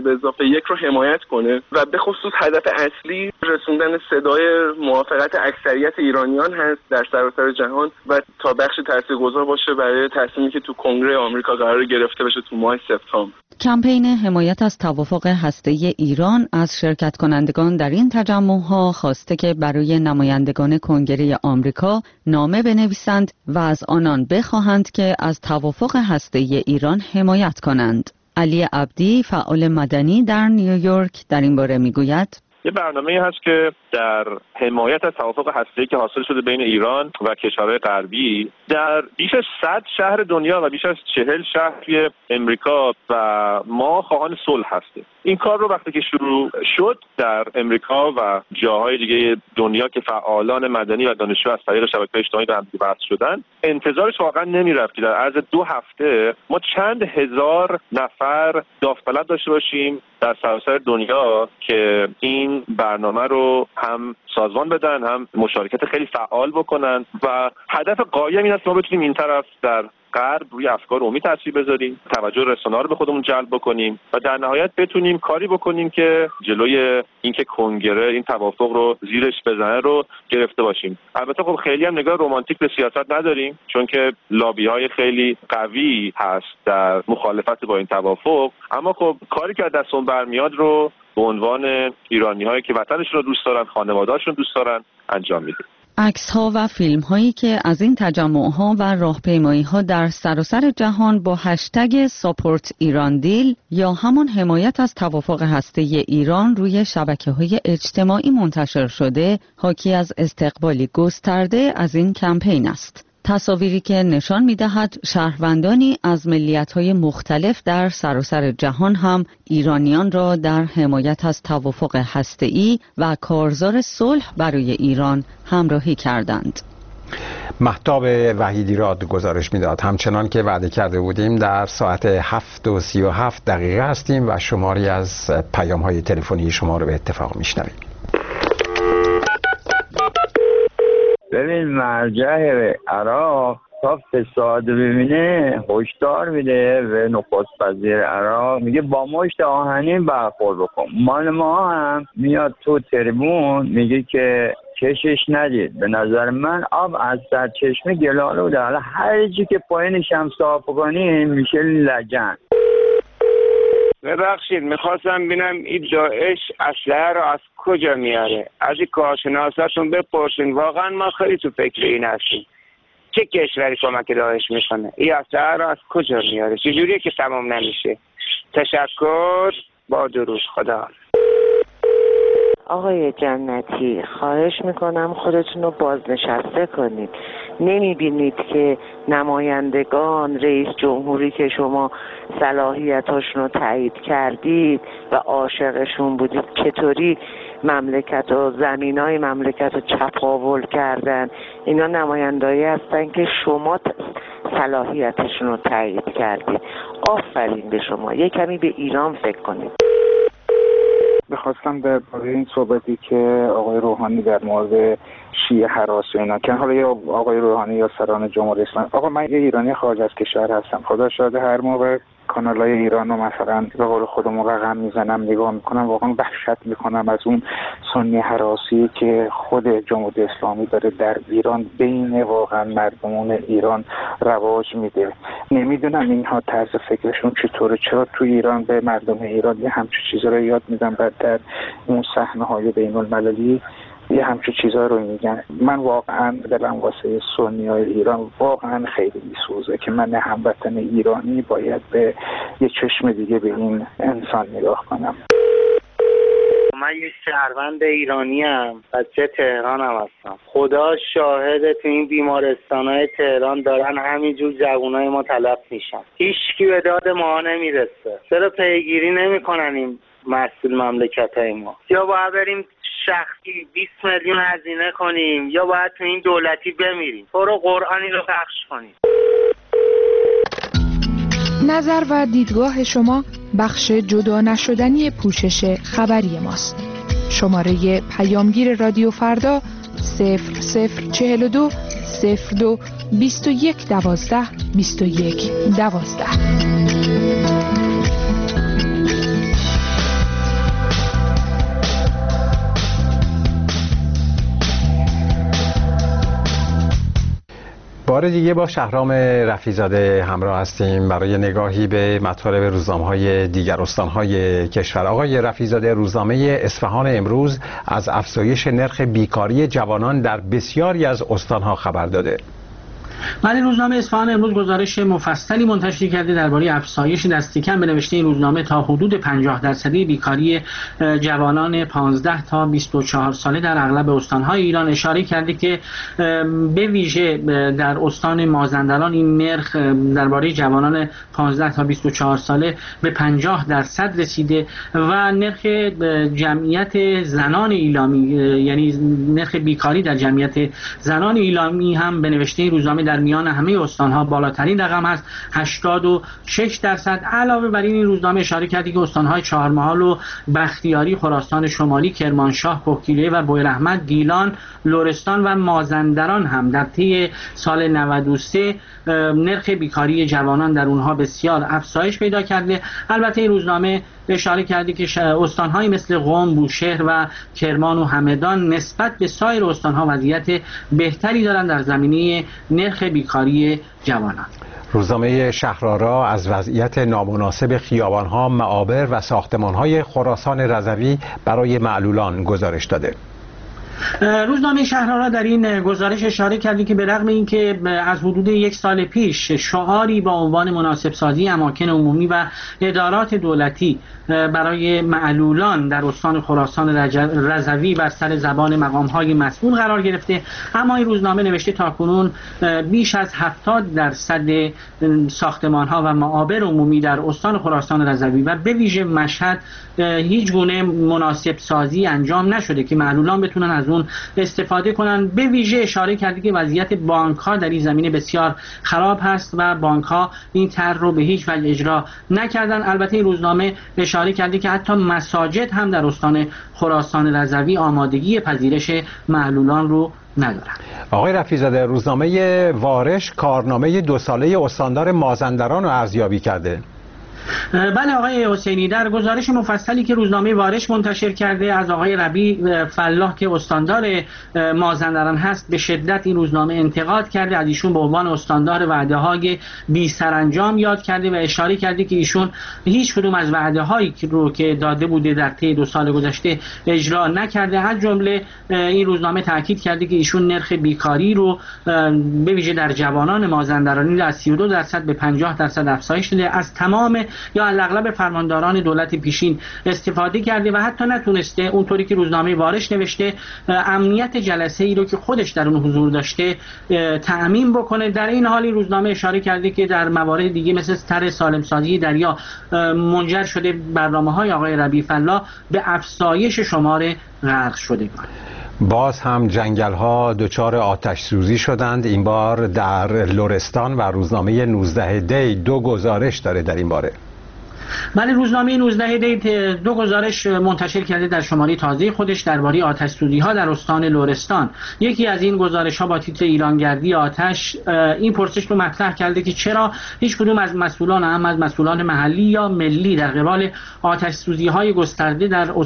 5+1 رو حمایت کنه و به خصوص هدف اصلی رسوندن صدای موافقت اکثریت ایرانیان هست در سراسر جهان و تا بخش تاثیرگذار باشه برای تصمیمی که تو کنگره آمریکا قرار گرفته بشه تو ماه سپتامبر. کمپین حمایت از توافق هسته‌ای ایران از شرکت کنندگان در این تجمع‌ها خواسته که برای نمایندگان کنگره آمریکا نامه بنویسند و از آنان بخواهند که از توافق هسته‌ای ایران حمایت کنند. علی عبدی، فعال مدنی در نیویورک، در این باره میگوید: یه برنامه‌ای هست که در حمایت از توافق هسته‌ای که حاصل شده بین ایران و کشورهای غربی در بیش از 100 شهر دنیا و بیش از 40 شهر توی امریکا و ما خواهان صلح هستیم. این کار رو وقتی که شروع شد در امریکا و جاهای دیگه دنیا که فعالان مدنی و دانشجو از طریق شبکه‌های اجتماعی به هم وصل شدن، انتظارش واقعا نمی‌رفت که در عرض 2 هفته ما چند هزار نفر داوطلب داشته باشیم در سراسر دنیا که این برنامه رو هم سازمان بدن، هم مشارکت خیلی فعال بکنن و هدف قایم این است ما بتونیم این طرف در غرب روی افکار عمومی تاثیر بذاریم، توجه رسانه‌ها رو به خودمون جلب بکنیم و در نهایت بتونیم کاری بکنیم که جلوی اینکه کنگره این توافق رو زیرش بزنه رو گرفته باشیم. البته خب خیلی هم نگاه رمانتیک به سیاست نداریم، چون که لابی‌های خیلی قوی هست در مخالفت با این توافق، اما خب کاری که از دستمون برمیاد رو به عنوان ایرانی‌هایی که وطنشون رو دوست دارن، خانواده‌هاشون دوست دارن انجام میدیم. عکس‌ها و فیلم‌هایی که از این تجمع‌ها و راهپیمایی‌ها در سراسر جهان با هشتگ ساپورت ایران دیل یا همان حمایت از توافق هسته‌ای ایران روی شبکه‌های اجتماعی منتشر شده، حاکی از استقبالی گسترده از این کمپین است. تصاویری که نشان می‌دهد شهروندانی از ملیت‌های مختلف در سراسر جهان هم ایرانیان را در حمایت از توافق هسته‌ای و کارزار صلح برای ایران همراهی کردند. مهتاب وحیدیراد گزارش میداد. همچنان که وعده کرده بودیم در ساعت 7:37 هستیم و شماری از پیام‌های تلفنی شما رو به اتفاق میشنویم. ببین مرجع عراق تا فساد ببینه هشدار میده به نخست وزیر عراق، میگه با مشت آهنین برخورد بکن. مال ما هم میاد تو تریبون میگه که کشش ندید. به نظر من آب از سرچشمه گلاله بوده، حالا هر چی که پایینش هم صاف کنیم میشه لجن. ببخشید میخواستم ببینم این داعش اسلحه رو از کجا میاره؟ از این کارشناساتون بپرسین. واقعا ما خیلی تو فکر این هستیم چه کشوری کمک داعش میکنه، این اسلحه رو از کجا میاره، چجوریه که تمام نمیشه؟ تشکر، با درود، خدا. آقای جنتی، خواهش میکنم خودتون رو بازنشسته کنید. نمیبینید که نمایندگان رئیس جمهوری که شما صلاحیتاشون رو تایید کردید و عاشقشون بودید چطوری مملکت و زمینای مملکت رو چپاول کردن؟ اینا نمایندایی هستن که شما صلاحیتشون رو تایید کردید. آفرین به شما. یه کمی به ایران فکر کنید. بخواستم درباره این صحبتی که آقای روحانی در مورد شیعه هراس و اینا که حالا یا آقای روحانی یا سران جمهوری اسلامی، آقا من یه ایرانی خارج از کشور هستم، خدا شاهده هر موقع کانالای ایران رو مثلا به قول خودمون رقم میزنم نگاه میکنم، واقعا وحشت میکنم از اون سنی هراسی که خود جمهوری اسلامی داره در ایران بین واقعا مردمان ایران رواج میده. نمیدونم اینها طرز فکرشون چطوره، چرا تو ایران به مردم ایران یه همچین چیزا رو یاد میدن، بعد در اون صحنه‌های بین‌المللی یه همچین چیزا رو میگن. من واقعا دلم واسه سنیای ایران واقعا خیلی میسوزه که من هموطن ایرانی باید به یه چشم دیگه به این انسان نگاه کنم. من یه شهروند ایرانی ام، بچه تهران هم هستم. خدا شاهده تو این بیمارستانای تهران دارن همینجور جوانای ما تلف میشن، هیچکی به داد ما نمیرسه. چرا پیگیری نمیکنن این مسئول مملکتای ما؟ یا باید بریم شخصی 20 میلیون هزینه کنیم یا باید تو این دولتی بمیریم؟ برو قرآنی رو پخش کنیم. نظر و دیدگاه شما بخش جدا نشدنی پوشش خبری ماست. شماره پیامگیر رادیو فردا 0042 02 21 12 21 12. بار دیگه با شهرام رفیع‌زاده همراه هستیم برای نگاهی به مطالب روزنامه‌های دیگر استان‌های کشور. آقای رفیع‌زاده، روزنامه اصفهان امروز از افزایش نرخ بیکاری جوانان در بسیاری از استان‌ها خبر داده. بله، روزنامه اصفهان امروز گزارش مفصلی منتشر کرده درباره افزایش دست کم به نوشته این روزنامه تا حدود 50% بیکاری جوانان 15 تا 24 ساله در اغلب استان‌های ایران. اشاره کرده که به ویژه در استان مازندران این نرخ درباره جوانان 15 تا 24 ساله به 50% رسیده و نرخ جمعیت زنان ایلامی، یعنی نرخ بیکاری در جمعیت زنان ایلامی هم به نوشته این روزنامه در میان همه استان‌ها بالاترین رقم است، 86%. علاوه بر این روزنامه اشاره کرده که استان‌های چهارمحال و بختیاری، خراسان شمالی، کرمانشاه، کوهگیلویه و بویراحمد، گیلان، لرستان و مازندران هم در طی سال 93 نرخ بیکاری جوانان در اونها بسیار افزایش پیدا کرده. البته این روزنامه اشاره کرده که استان‌های مثل قم، بوشهر و کرمان و همدان نسبت به سایر استان‌ها وضعیت بهتری دارند در زمینه نرخ بیکاری جوانان. روزنامه شهرآرا از وضعیت نامناسب خیابان‌ها، معابر و ساختمان‌های خراسان رضوی برای معلولان گزارش داده. روزنامه شهرآرا در این گزارش اشاره کرده که به رغم اینکه از حدود یک سال پیش شعاری با عنوان مناسب سازی اماکن عمومی و ادارات دولتی برای معلولان در استان خراسان رضوی بر سر زبان مقام‌های مسئول قرار گرفته، اما این روزنامه نوشته تاکنون بیش از 70% ساختمان‌ها و معابر عمومی در استان خراسان رضوی و به ویژه مشهد هیچ گونه مناسب سازی انجام نشده که معلولان بتونن از اون استفاده کنن. به ویژه اشاره کرده که وضعیت بانک‌ها در این زمینه بسیار خراب هست و بانک‌ها این طرح رو به هیچ وجه اجرا نکردن. البته این روزنامه اشاره کرده که حتی مساجد هم در استان خراسان رضوی آمادگی پذیرش معلولان رو ندارن. آقای رفیع‌زاده، روزنامه وارش کارنامه 2 ساله استاندار مازندران رو ارزیابی کرده. بله آقای حسینی، در گزارش مفصلی که روزنامه وارش منتشر کرده از آقای ربیع فلاح که استاندار مازندران هست به شدت این روزنامه انتقاد کرده. از ایشون به عنوان استاندار وعده‌های بی سرانجام یاد کرده و اشاره کرده که ایشون هیچ کدوم از وعده‌هایی رو که داده بوده در طی 2 سال گذشته اجرا نکرده. از جمله این روزنامه تاکید کرده که ایشون نرخ بیکاری رو به ویژه در جوانان مازندرانی از 32% به 50% افزایش داده. از تمام یا اغلب فرمانداران دولت پیشین استفاده کرده و حتی نتونسته اونطوری که روزنامه وارش نوشته امنیت جلسه ای رو که خودش در اون حضور داشته تأمین بکنه. در این حال این روزنامه اشاره کرده که در موارد دیگه مثل طرح سالم سازی دریا منجر شده برنامه‌های آقای ربیع فلاح به افزایش شمار غرق شدگان. باز هم جنگل‌ها دچار آتش سوزی شدند، این بار در لرستان و روزنامه 19 دی 2 گزارش داره در این باره. بله، روزنامه 19 دی 2 گزارش منتشر کرده در شماره تازه خودش درباره آتش‌سوزی‌ها در استان لرستان. یکی از این گزارش‌ها با تیتر ایرانگردی آتش این پرسش رو مطرح کرده که چرا هیچ کدوم از مسئولان، هم از مسئولان محلی یا ملی، در قبال آتش‌سوزی‌های گسترده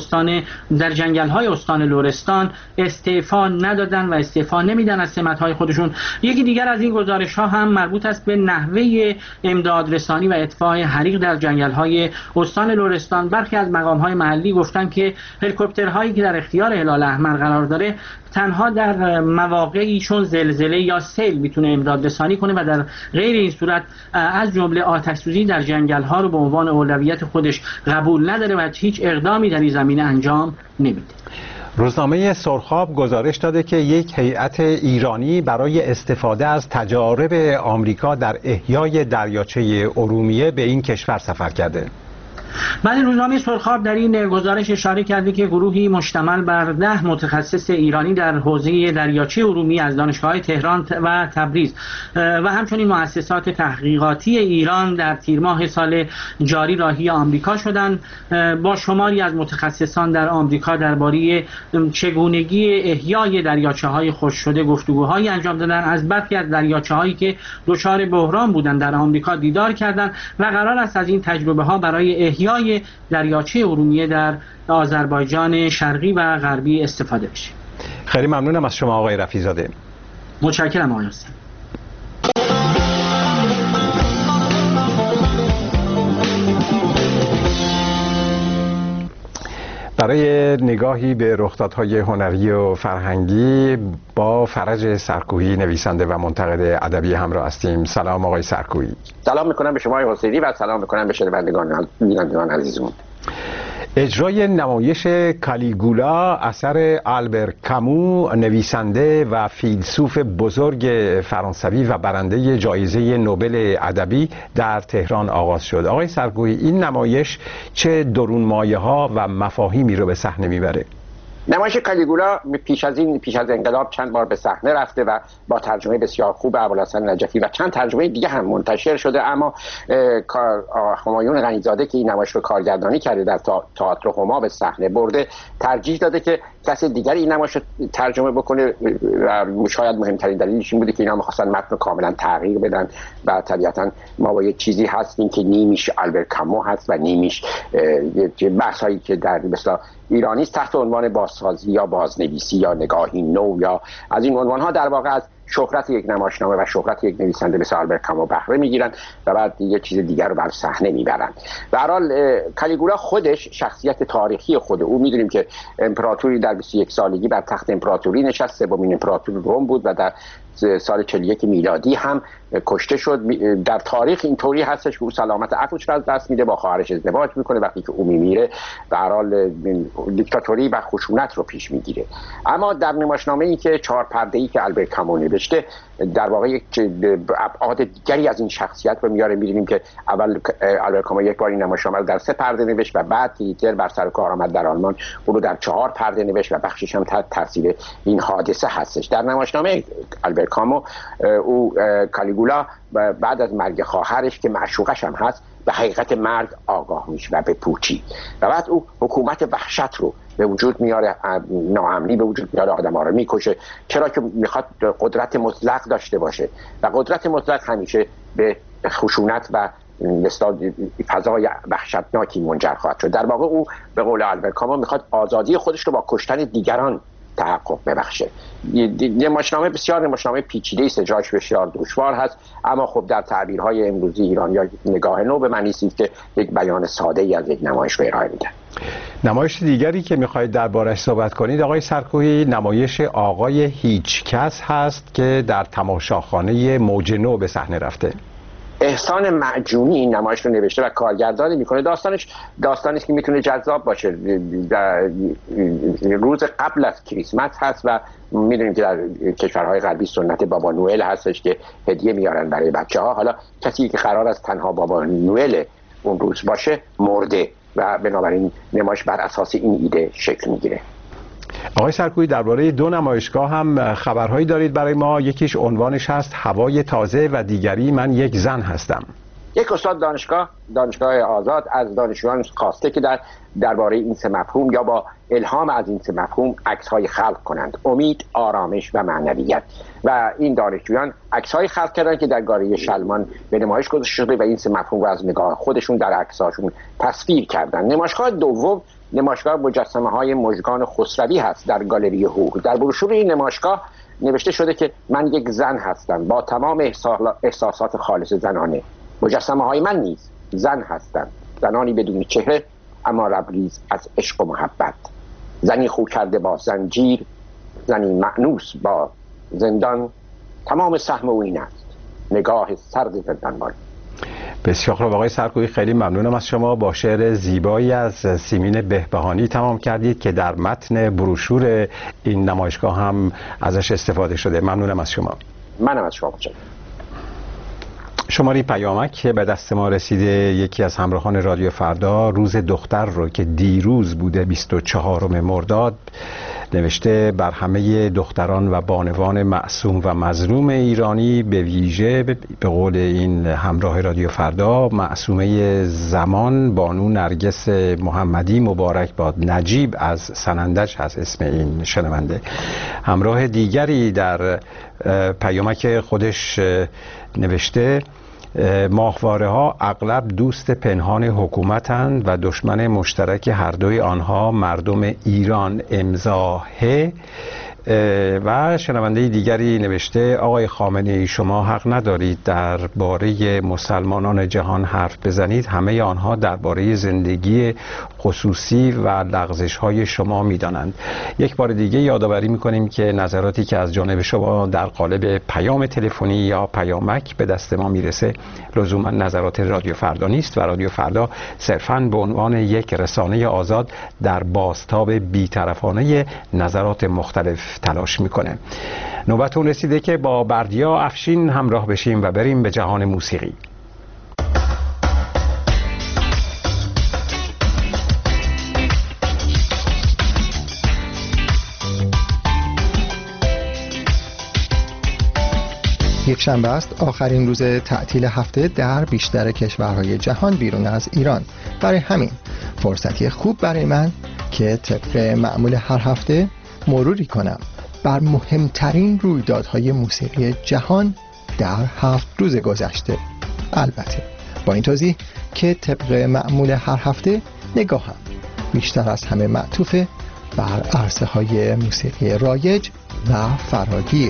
در جنگل‌های استان لرستان استعفا ندادن و استعفا نمیدن از سمت‌های خودشون. یکی دیگر از این گزارش‌ها هم مربوط است به نحوه امدادرسانی و اطفاء حریق در جنگل‌های استان لرستان. برخی از مقام‌های محلی گفتن که هلیکوپترهایی که در اختیار هلال احمر قرار داره تنها در مواقعی چون زلزله یا سیل میتونه امداد رسانی کنه و در غیر این صورت از جمله آتش سوزی در جنگل‌ها رو به عنوان اولویت خودش قبول نداره و هیچ اقدامی در این زمینه انجام نمیده. روزنامه سرخاب گزارش داده که یک هیئت ایرانی برای استفاده از تجارب آمریکا در احیای دریاچه ارومیه به این کشور سفر کرده. بله، روزنامه سرخاب در این گزارش اشاره کرده که گروهی مشتمل بر 10 متخصص ایرانی در حوزه دریاچه ارومیه از دانشگاه‌های تهران و تبریز و همچنین مؤسسات تحقیقاتی ایران در تیر ماه سال جاری راهی آمریکا شدند. با شماری از متخصصان در آمریکا درباره چگونگی احیای دریاچه‌های خشک شده گفتگوهایی انجام دادن. از برخی از دریاچه‌هایی که دچار بحران بودند در آمریکا دیدار کردند و قرار است از این تجربه‌ها برای احیای دریاچه ارومیه در آذربایجان شرقی و غربی استفاده بشه. خیلی ممنونم از شما آقای رفیع‌زاده. متشکرم آقای حسین. برای نگاهی به رخدادهای هنری و فرهنگی با فرج سرکویی، نویسنده و منتقد ادبی همراه هستیم. سلام آقای سرکویی. سلام میکنم به شما آقای حسینی و سلام میکنم به شنوندگان بینندگان عزیزمون. اجرای نمایش کالیگولا اثر آلبر کامو، نویسنده و فیلسوف بزرگ فرانسوی و برنده جایزه نوبل ادبی در تهران آغاز شد. آقای سرکویی، این نمایش چه درون مایه ها و مفاهیمی رو به صحنه میبره؟ نمایش کالیگولا پیش از انقلاب چند بار به صحنه رفته و با ترجمه بسیار خوب ابوالحسن نجفی و چند ترجمه دیگه هم منتشر شده، اما همایون غنیزاده که این نمایش رو کارگردانی کرده در تئاتر هما به صحنه برده، ترجیح داده که کسی دیگری این نمایش رو ترجمه بکنه و شاید مهمترین دلیلش این بوده که اینا می‌خواستن متن رو کاملا تغییر بدن و طبیعتاً ما با یه چیزی هستیم که نیمیش آلبر کامو هست و نیمیش بحثایی که در مثلا ایرانی است تحت عنوان بازسازی یا بازنویسی یا نگاهی نو یا از این عنوان‌ها در واقع از شهرت یک نمایشنامه و شهرت یک نویسنده مثل آلبر کامو بهره میگیرن و بعد یه چیز دیگر رو بر صحنه میبرن. به هر حال کالیگولا خودش شخصیت تاریخی خود او، میدونیم که امپراتوری در 21 سالگی بر تخت امپراتوری نشست، سومین امپراتور روم بود و در سال 41 میلادی هم کشته شد. در تاریخ اینطوری هستش که او سلامت عقلش را از دست میده، با خواهرش ازدواج میکنه، وقتی که او میمیره به هر حال دیکتاتوری و خشونت رو پیش میگیره. اما در نمایشنامه‌ای که 4 پرده‌ای که آلبر کامو نوشته در واقع یک ابعاد دیگری از این شخصیت رو میاره. می‌بینیم که اول آلبر کامو یک بار این نمایشنامه رو در 3 پرده نوشت و بعد که هیتلر بر سر کار آمد در آلمان اون رو در 4 پرده نوشت و بخشش هم تحت تاثیر این حادثه هستش. در نمایشنامه آلبر کامو او کالیگولا بعد از مرگ خواهرش که معشوقش هم هست به حقیقت مرگ آگاه میشه و به پوچی و بعد او حکومت وحشت رو به وجود میاره، ناامنی به وجود میاره، آدم‌ها رو میکشه، چرا که میخواد قدرت مطلق داشته باشه و قدرت مطلق همیشه به خشونت و مثلا فضای وحشتناکی منجر خواهد شد. در واقع او به قول آلبر کامو میخواد آزادی خودش رو با کشتن دیگران تحقق ببخشه. نمایشنامه بسیار نمایشنامه پیچیده است، اجراش بسیار دشوار هست، اما خب در تعبیرهای امروزی ایران یا نگاه نو به معنی است که یک بیان ساده ای از یک نمایش رو ارائه میدن. نمایش دیگری که میخواید دربارش صحبت کنید آقای سرکویی، نمایش آقای هیچکس هست که در تماشاخانه موج نو به صحنه رفته. احسان معجونی این نمایش رو نوشته و کارگردانی میکنه. داستانی که میتونه جذاب باشه. روز قبل از کریسمس هست و میدونیم که در کشورهای غربی سنت بابا نوئل هستش که هدیه میارن برای بچه‌ها. حالا کسی که قرار است تنها بابا نوئل اون روز باشه مرده و بنابراین نمایش بر اساس این ایده شکل میگیره. آقای سرکویی، درباره 2 نمایشگاه هم خبرهایی دارید برای ما. یکیش عنوانش هست هوای تازه و دیگری من یک زن هستم. یک استاد دانشگاه آزاد از دانشجویان خواسته که درباره این 3 مفهوم یا با الهام از این 3 مفهوم عکس‌های خلق کنند: امید، آرامش و معنویت. و این دانشجویان عکس‌های خلق کردند که در گالری شلمان به نمایش گذاشته شده و این 3 مفهوم رو از نگاه خودشون در عکس‌هاشون تصویر کردند. نمایشگاه دوم نمایشگاه مجسمه‌های مژگان خسروی هست در گالری هوگ. در بروشور این نمایشگاه نوشته شده که من یک زن هستم با تمام احساسات خالص زنانه. مجسمه‌های من نیز زن هستند، زنانی بدون چهره اما لبریز از عشق و محبت، زنی خو کرده با زنجیر، زنی مأنوس با زندان، تمام سهم او این است، نگاه سرد زندانبان. بسیار خوب آقای سرکویی، خیلی ممنونم از شما. با شعر زیبایی از سیمین بهبهانی تمام کردید که در متن بروشور این نمایشگاه هم ازش استفاده شده. ممنونم از شما. منم از شما. شماری پیامک به دست ما رسیده. یکی از همراهان رادیو فردا روز دختر رو که دیروز بوده 24 مرداد نوشته بر همه دختران و بانوان معصوم و مظلوم ایرانی، به ویژه به قول این همراه رادیو فردا معصومه زمان بانو نرگس محمدی مبارک باد. نجیب از سنندج هست اسم این شنونده. همراه دیگری در پیامک خودش نوشته ماهواره ها اغلب دوست پنهان حکومتند و دشمن مشترک هر دوی آنها مردم ایران. امضاه. و شنونده دیگری نوشته آقای خامنه‌ای شما حق ندارید درباره مسلمانان جهان حرف بزنید، همه آنها درباره زندگی خصوصی و لغزش‌های شما می‌دانند. یک بار دیگه یادآوری می‌کنیم که نظراتی که از جانب شما در قالب پیام تلفنی یا پیامک به دست ما میرسه لزوما نظرات رادیو فردا نیست و رادیو فردا صرفاً به عنوان یک رسانه آزاد در بازتاب بی‌طرفانه نظرات مختلف تلاش میکنه. نوبت اون رسیده که با بردیا افشین همراه بشیم و بریم به جهان موسیقی. یک شنبه است، آخرین روز تعطیل هفته در بیشتر کشورهای جهان بیرون از ایران. برای همین فرصتی خوب برای من که طبق معمول هر هفته مروری کنم بر مهمترین رویدادهای موسیقی جهان در 7 روز گذشته. البته با این توضیح که طبق معمول هر هفته نگاهم بیشتر از همه معطوف بر عرصه‌های موسیقی رایج و فراگیر.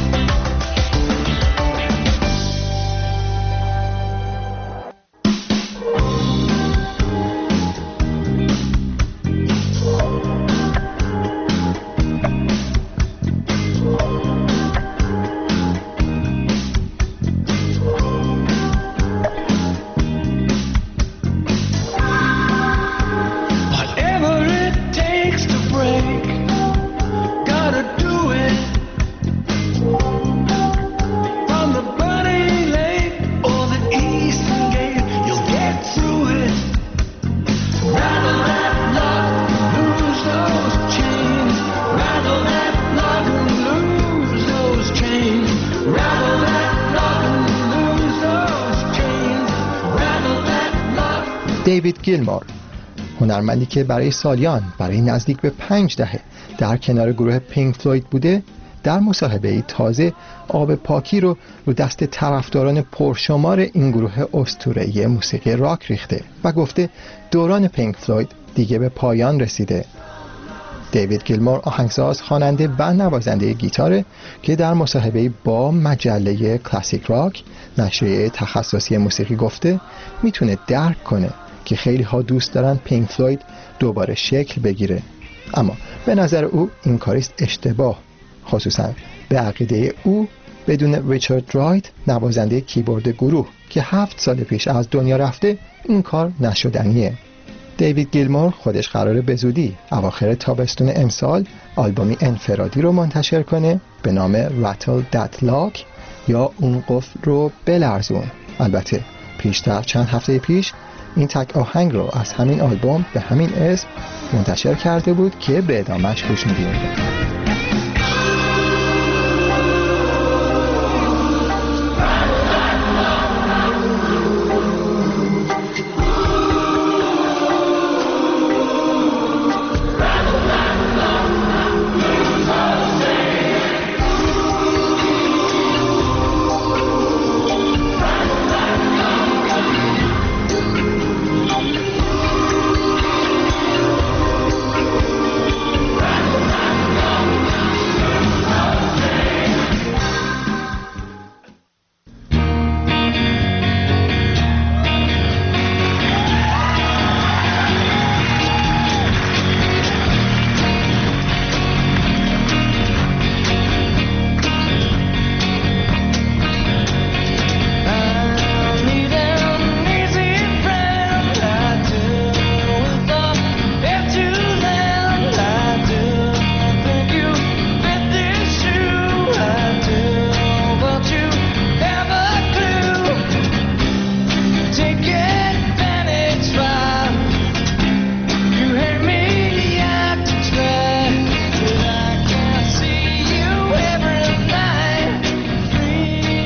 دیوید گیلمور، هنرمندی که برای سالیان، برای نزدیک به 5 دهه در کنار گروه پینک فلوید بوده، در مصاحبه‌ای تازه آب پاکی رو دست طرفداران پرشمار این گروه اسطوره‌ای موسیقی راک ریخته و گفته دوران پینک فلوید دیگه به پایان رسیده. دیوید گیلمور آهنگساز، خواننده و نوازنده گیتاره که در مصاحبه‌ای با مجله کلاسیک راک، نشریه تخصصی موسیقی، گفته میتونه درک کنه که خیلی ها دوست دارن پینک فلوید دوباره شکل بگیره، اما به نظر او این کاریست اشتباه. خصوصا به عقیده او بدون ریچارد رایت، نوازنده کیبورد گروه که 7 سال پیش از دنیا رفته، این کار نشدنیه. دیوید گیلمور خودش قراره به زودی اواخر تابستون امسال آلبومی انفرادی رو منتشر کنه به نام Rattle That Lock یا اون قفل رو بلرزون. البته پیشتر چند هفته پیش این تک آهنگ رو از همین آلبوم به همین اسم منتشر کرده بود که به ادامهش گوش میدیم.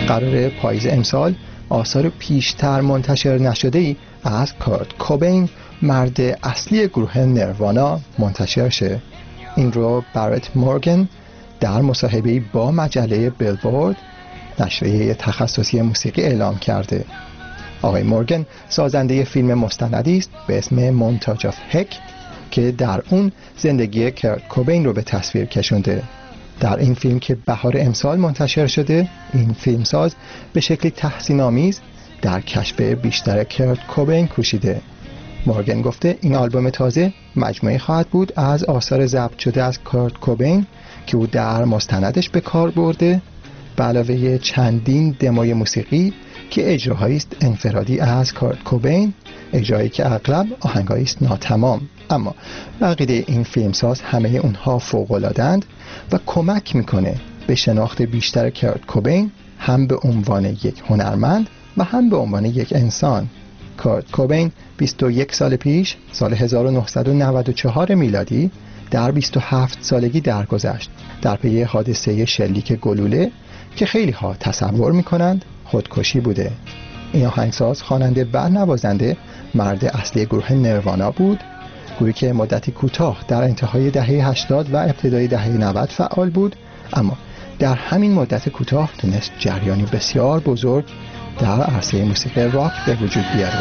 قرار پاییز امسال آثار پیشتر منتشر نشده‌ای از کورت کوبین، مرد اصلی گروه نروانا، منتشر شه. این رو برت مورگن در مصاحبه‌ای با مجله بیلبورد، نشریه تخصصی موسیقی، اعلام کرده. آقای مورگن سازنده فیلم مستندی است به اسم مونتاژ آف هک که در اون زندگی کورت کوبین رو به تصویر کشونده. در این فیلم که بهار امسال منتشر شده، این فیلمساز به شکلی تحسین‌آمیز در کشف بیشتر کورت کوبین کوشیده. مورگن گفته این آلبوم تازه مجموعه خواهد بود از آثار ضبط شده از کورت کوبین که او در مستندش به کار برده، به علاوه چندین دموی موسیقی که اجراهایی است انفرادی از کورت کوبین، اجرایی که اغلب آهنگایی است ناتمام، اما عقیده این فیلمساز همه اونها فوق‌العاده‌اند و کمک میکنه به شناخت بیشتر کورت کوبین، هم به عنوان یک هنرمند و هم به عنوان یک انسان. کورت کوبین 21 سال پیش، سال 1994 میلادی، در 27 سالگی درگذشت در پی حادثه شلیک گلوله که خیلی ها تصور میکنند خودکشی بوده. این آهنگساز، خواننده و نوازنده، مرد اصلی گروه نروانا بود، گروهی که مدتی کوتاه در انتهای دهه 80 و ابتدای دهه 90 فعال بود، اما در همین مدت کوتاه تونست جریانی بسیار بزرگ در عرصه موسیقی راک به وجود بیاره.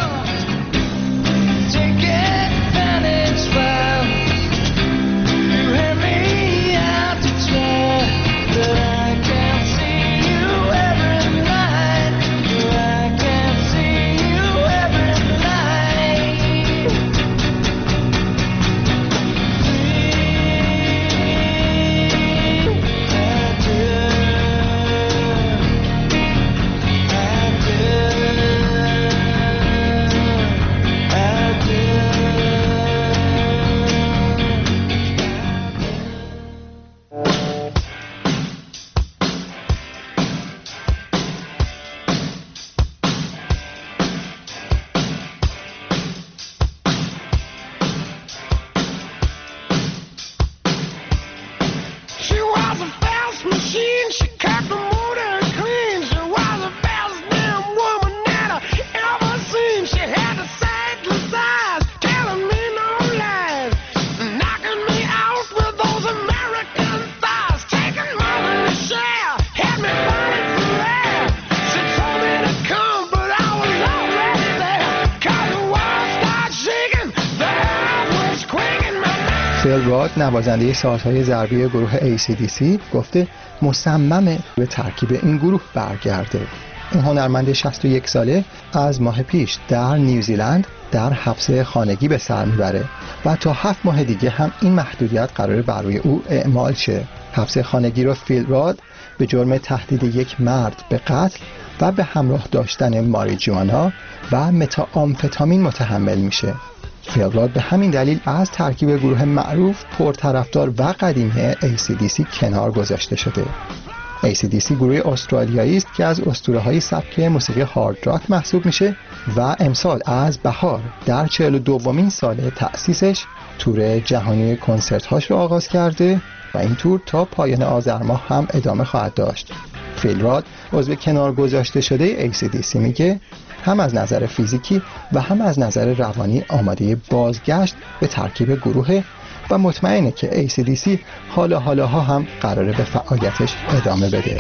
فیل راد، نوازنده سازهای ضربی گروه AC/DC، گفته مصممه به ترکیب این گروه برگرده. این هنرمند 61 ساله از ماه پیش در نیوزیلند در حبس خانگی به سر میبره و تا 7 ماه دیگه هم این محدودیت قراره بر روی او اعمال شه. حبس خانگی رو فیل راد به جرم تهدید یک مرد به قتل و به همراه داشتن ماریجوانا و متامفتامین متحمل میشه. فیل راد به همین دلیل از ترکیب گروه معروف، پرطرفدار و قدیمی AC/DC کنار گذاشته شده. AC/DC گروه استرالیایی است که از اسطوره‌های سبک موسیقی هارد راک محسوب میشه و امسال از بهار در 42مین سال تأسیسش تور جهانی کنسرت‌هاش رو آغاز کرده و این تور تا پایان آذر ماه هم ادامه خواهد داشت. فیل راد، عضو کنار گذاشته شده AC/DC، میگه هم از نظر فیزیکی و هم از نظر روانی آماده بازگشت به ترکیب گروه و مطمئنه که AC/DC حالاها هم قراره به فعالیتش ادامه بده.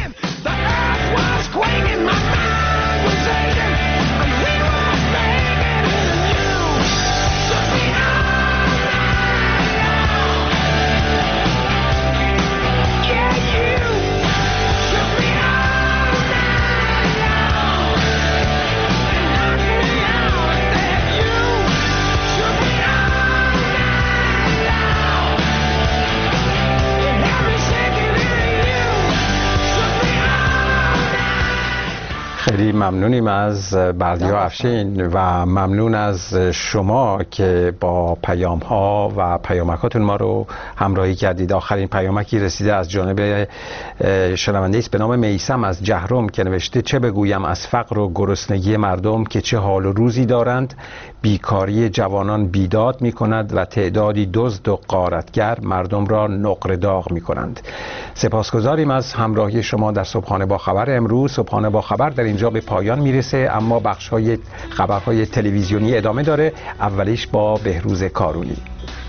خیلی ممنونیم از بردیا افشین و ممنون از شما که با پیام ها و پیامکاتون ما رو همراهی کردید. آخرین پیامکی رسیده از جانب شنونده است به نام میثم از جهرم که نوشته چه بگویم از فقر و گرسنگی مردم که چه حال و روزی دارند، بیکاری جوانان بیداد می کند و تعدادی دزد و غارتگر مردم را نقره داغ می کنند. سپاسگزاریم از همراهی شما در صبحانه با خبر امروز. صبحانه با خبر در اینجا به پایان میرسه، اما بخش‌های خبرهای تلویزیونی ادامه داره. اولیش با بهروز کارونی.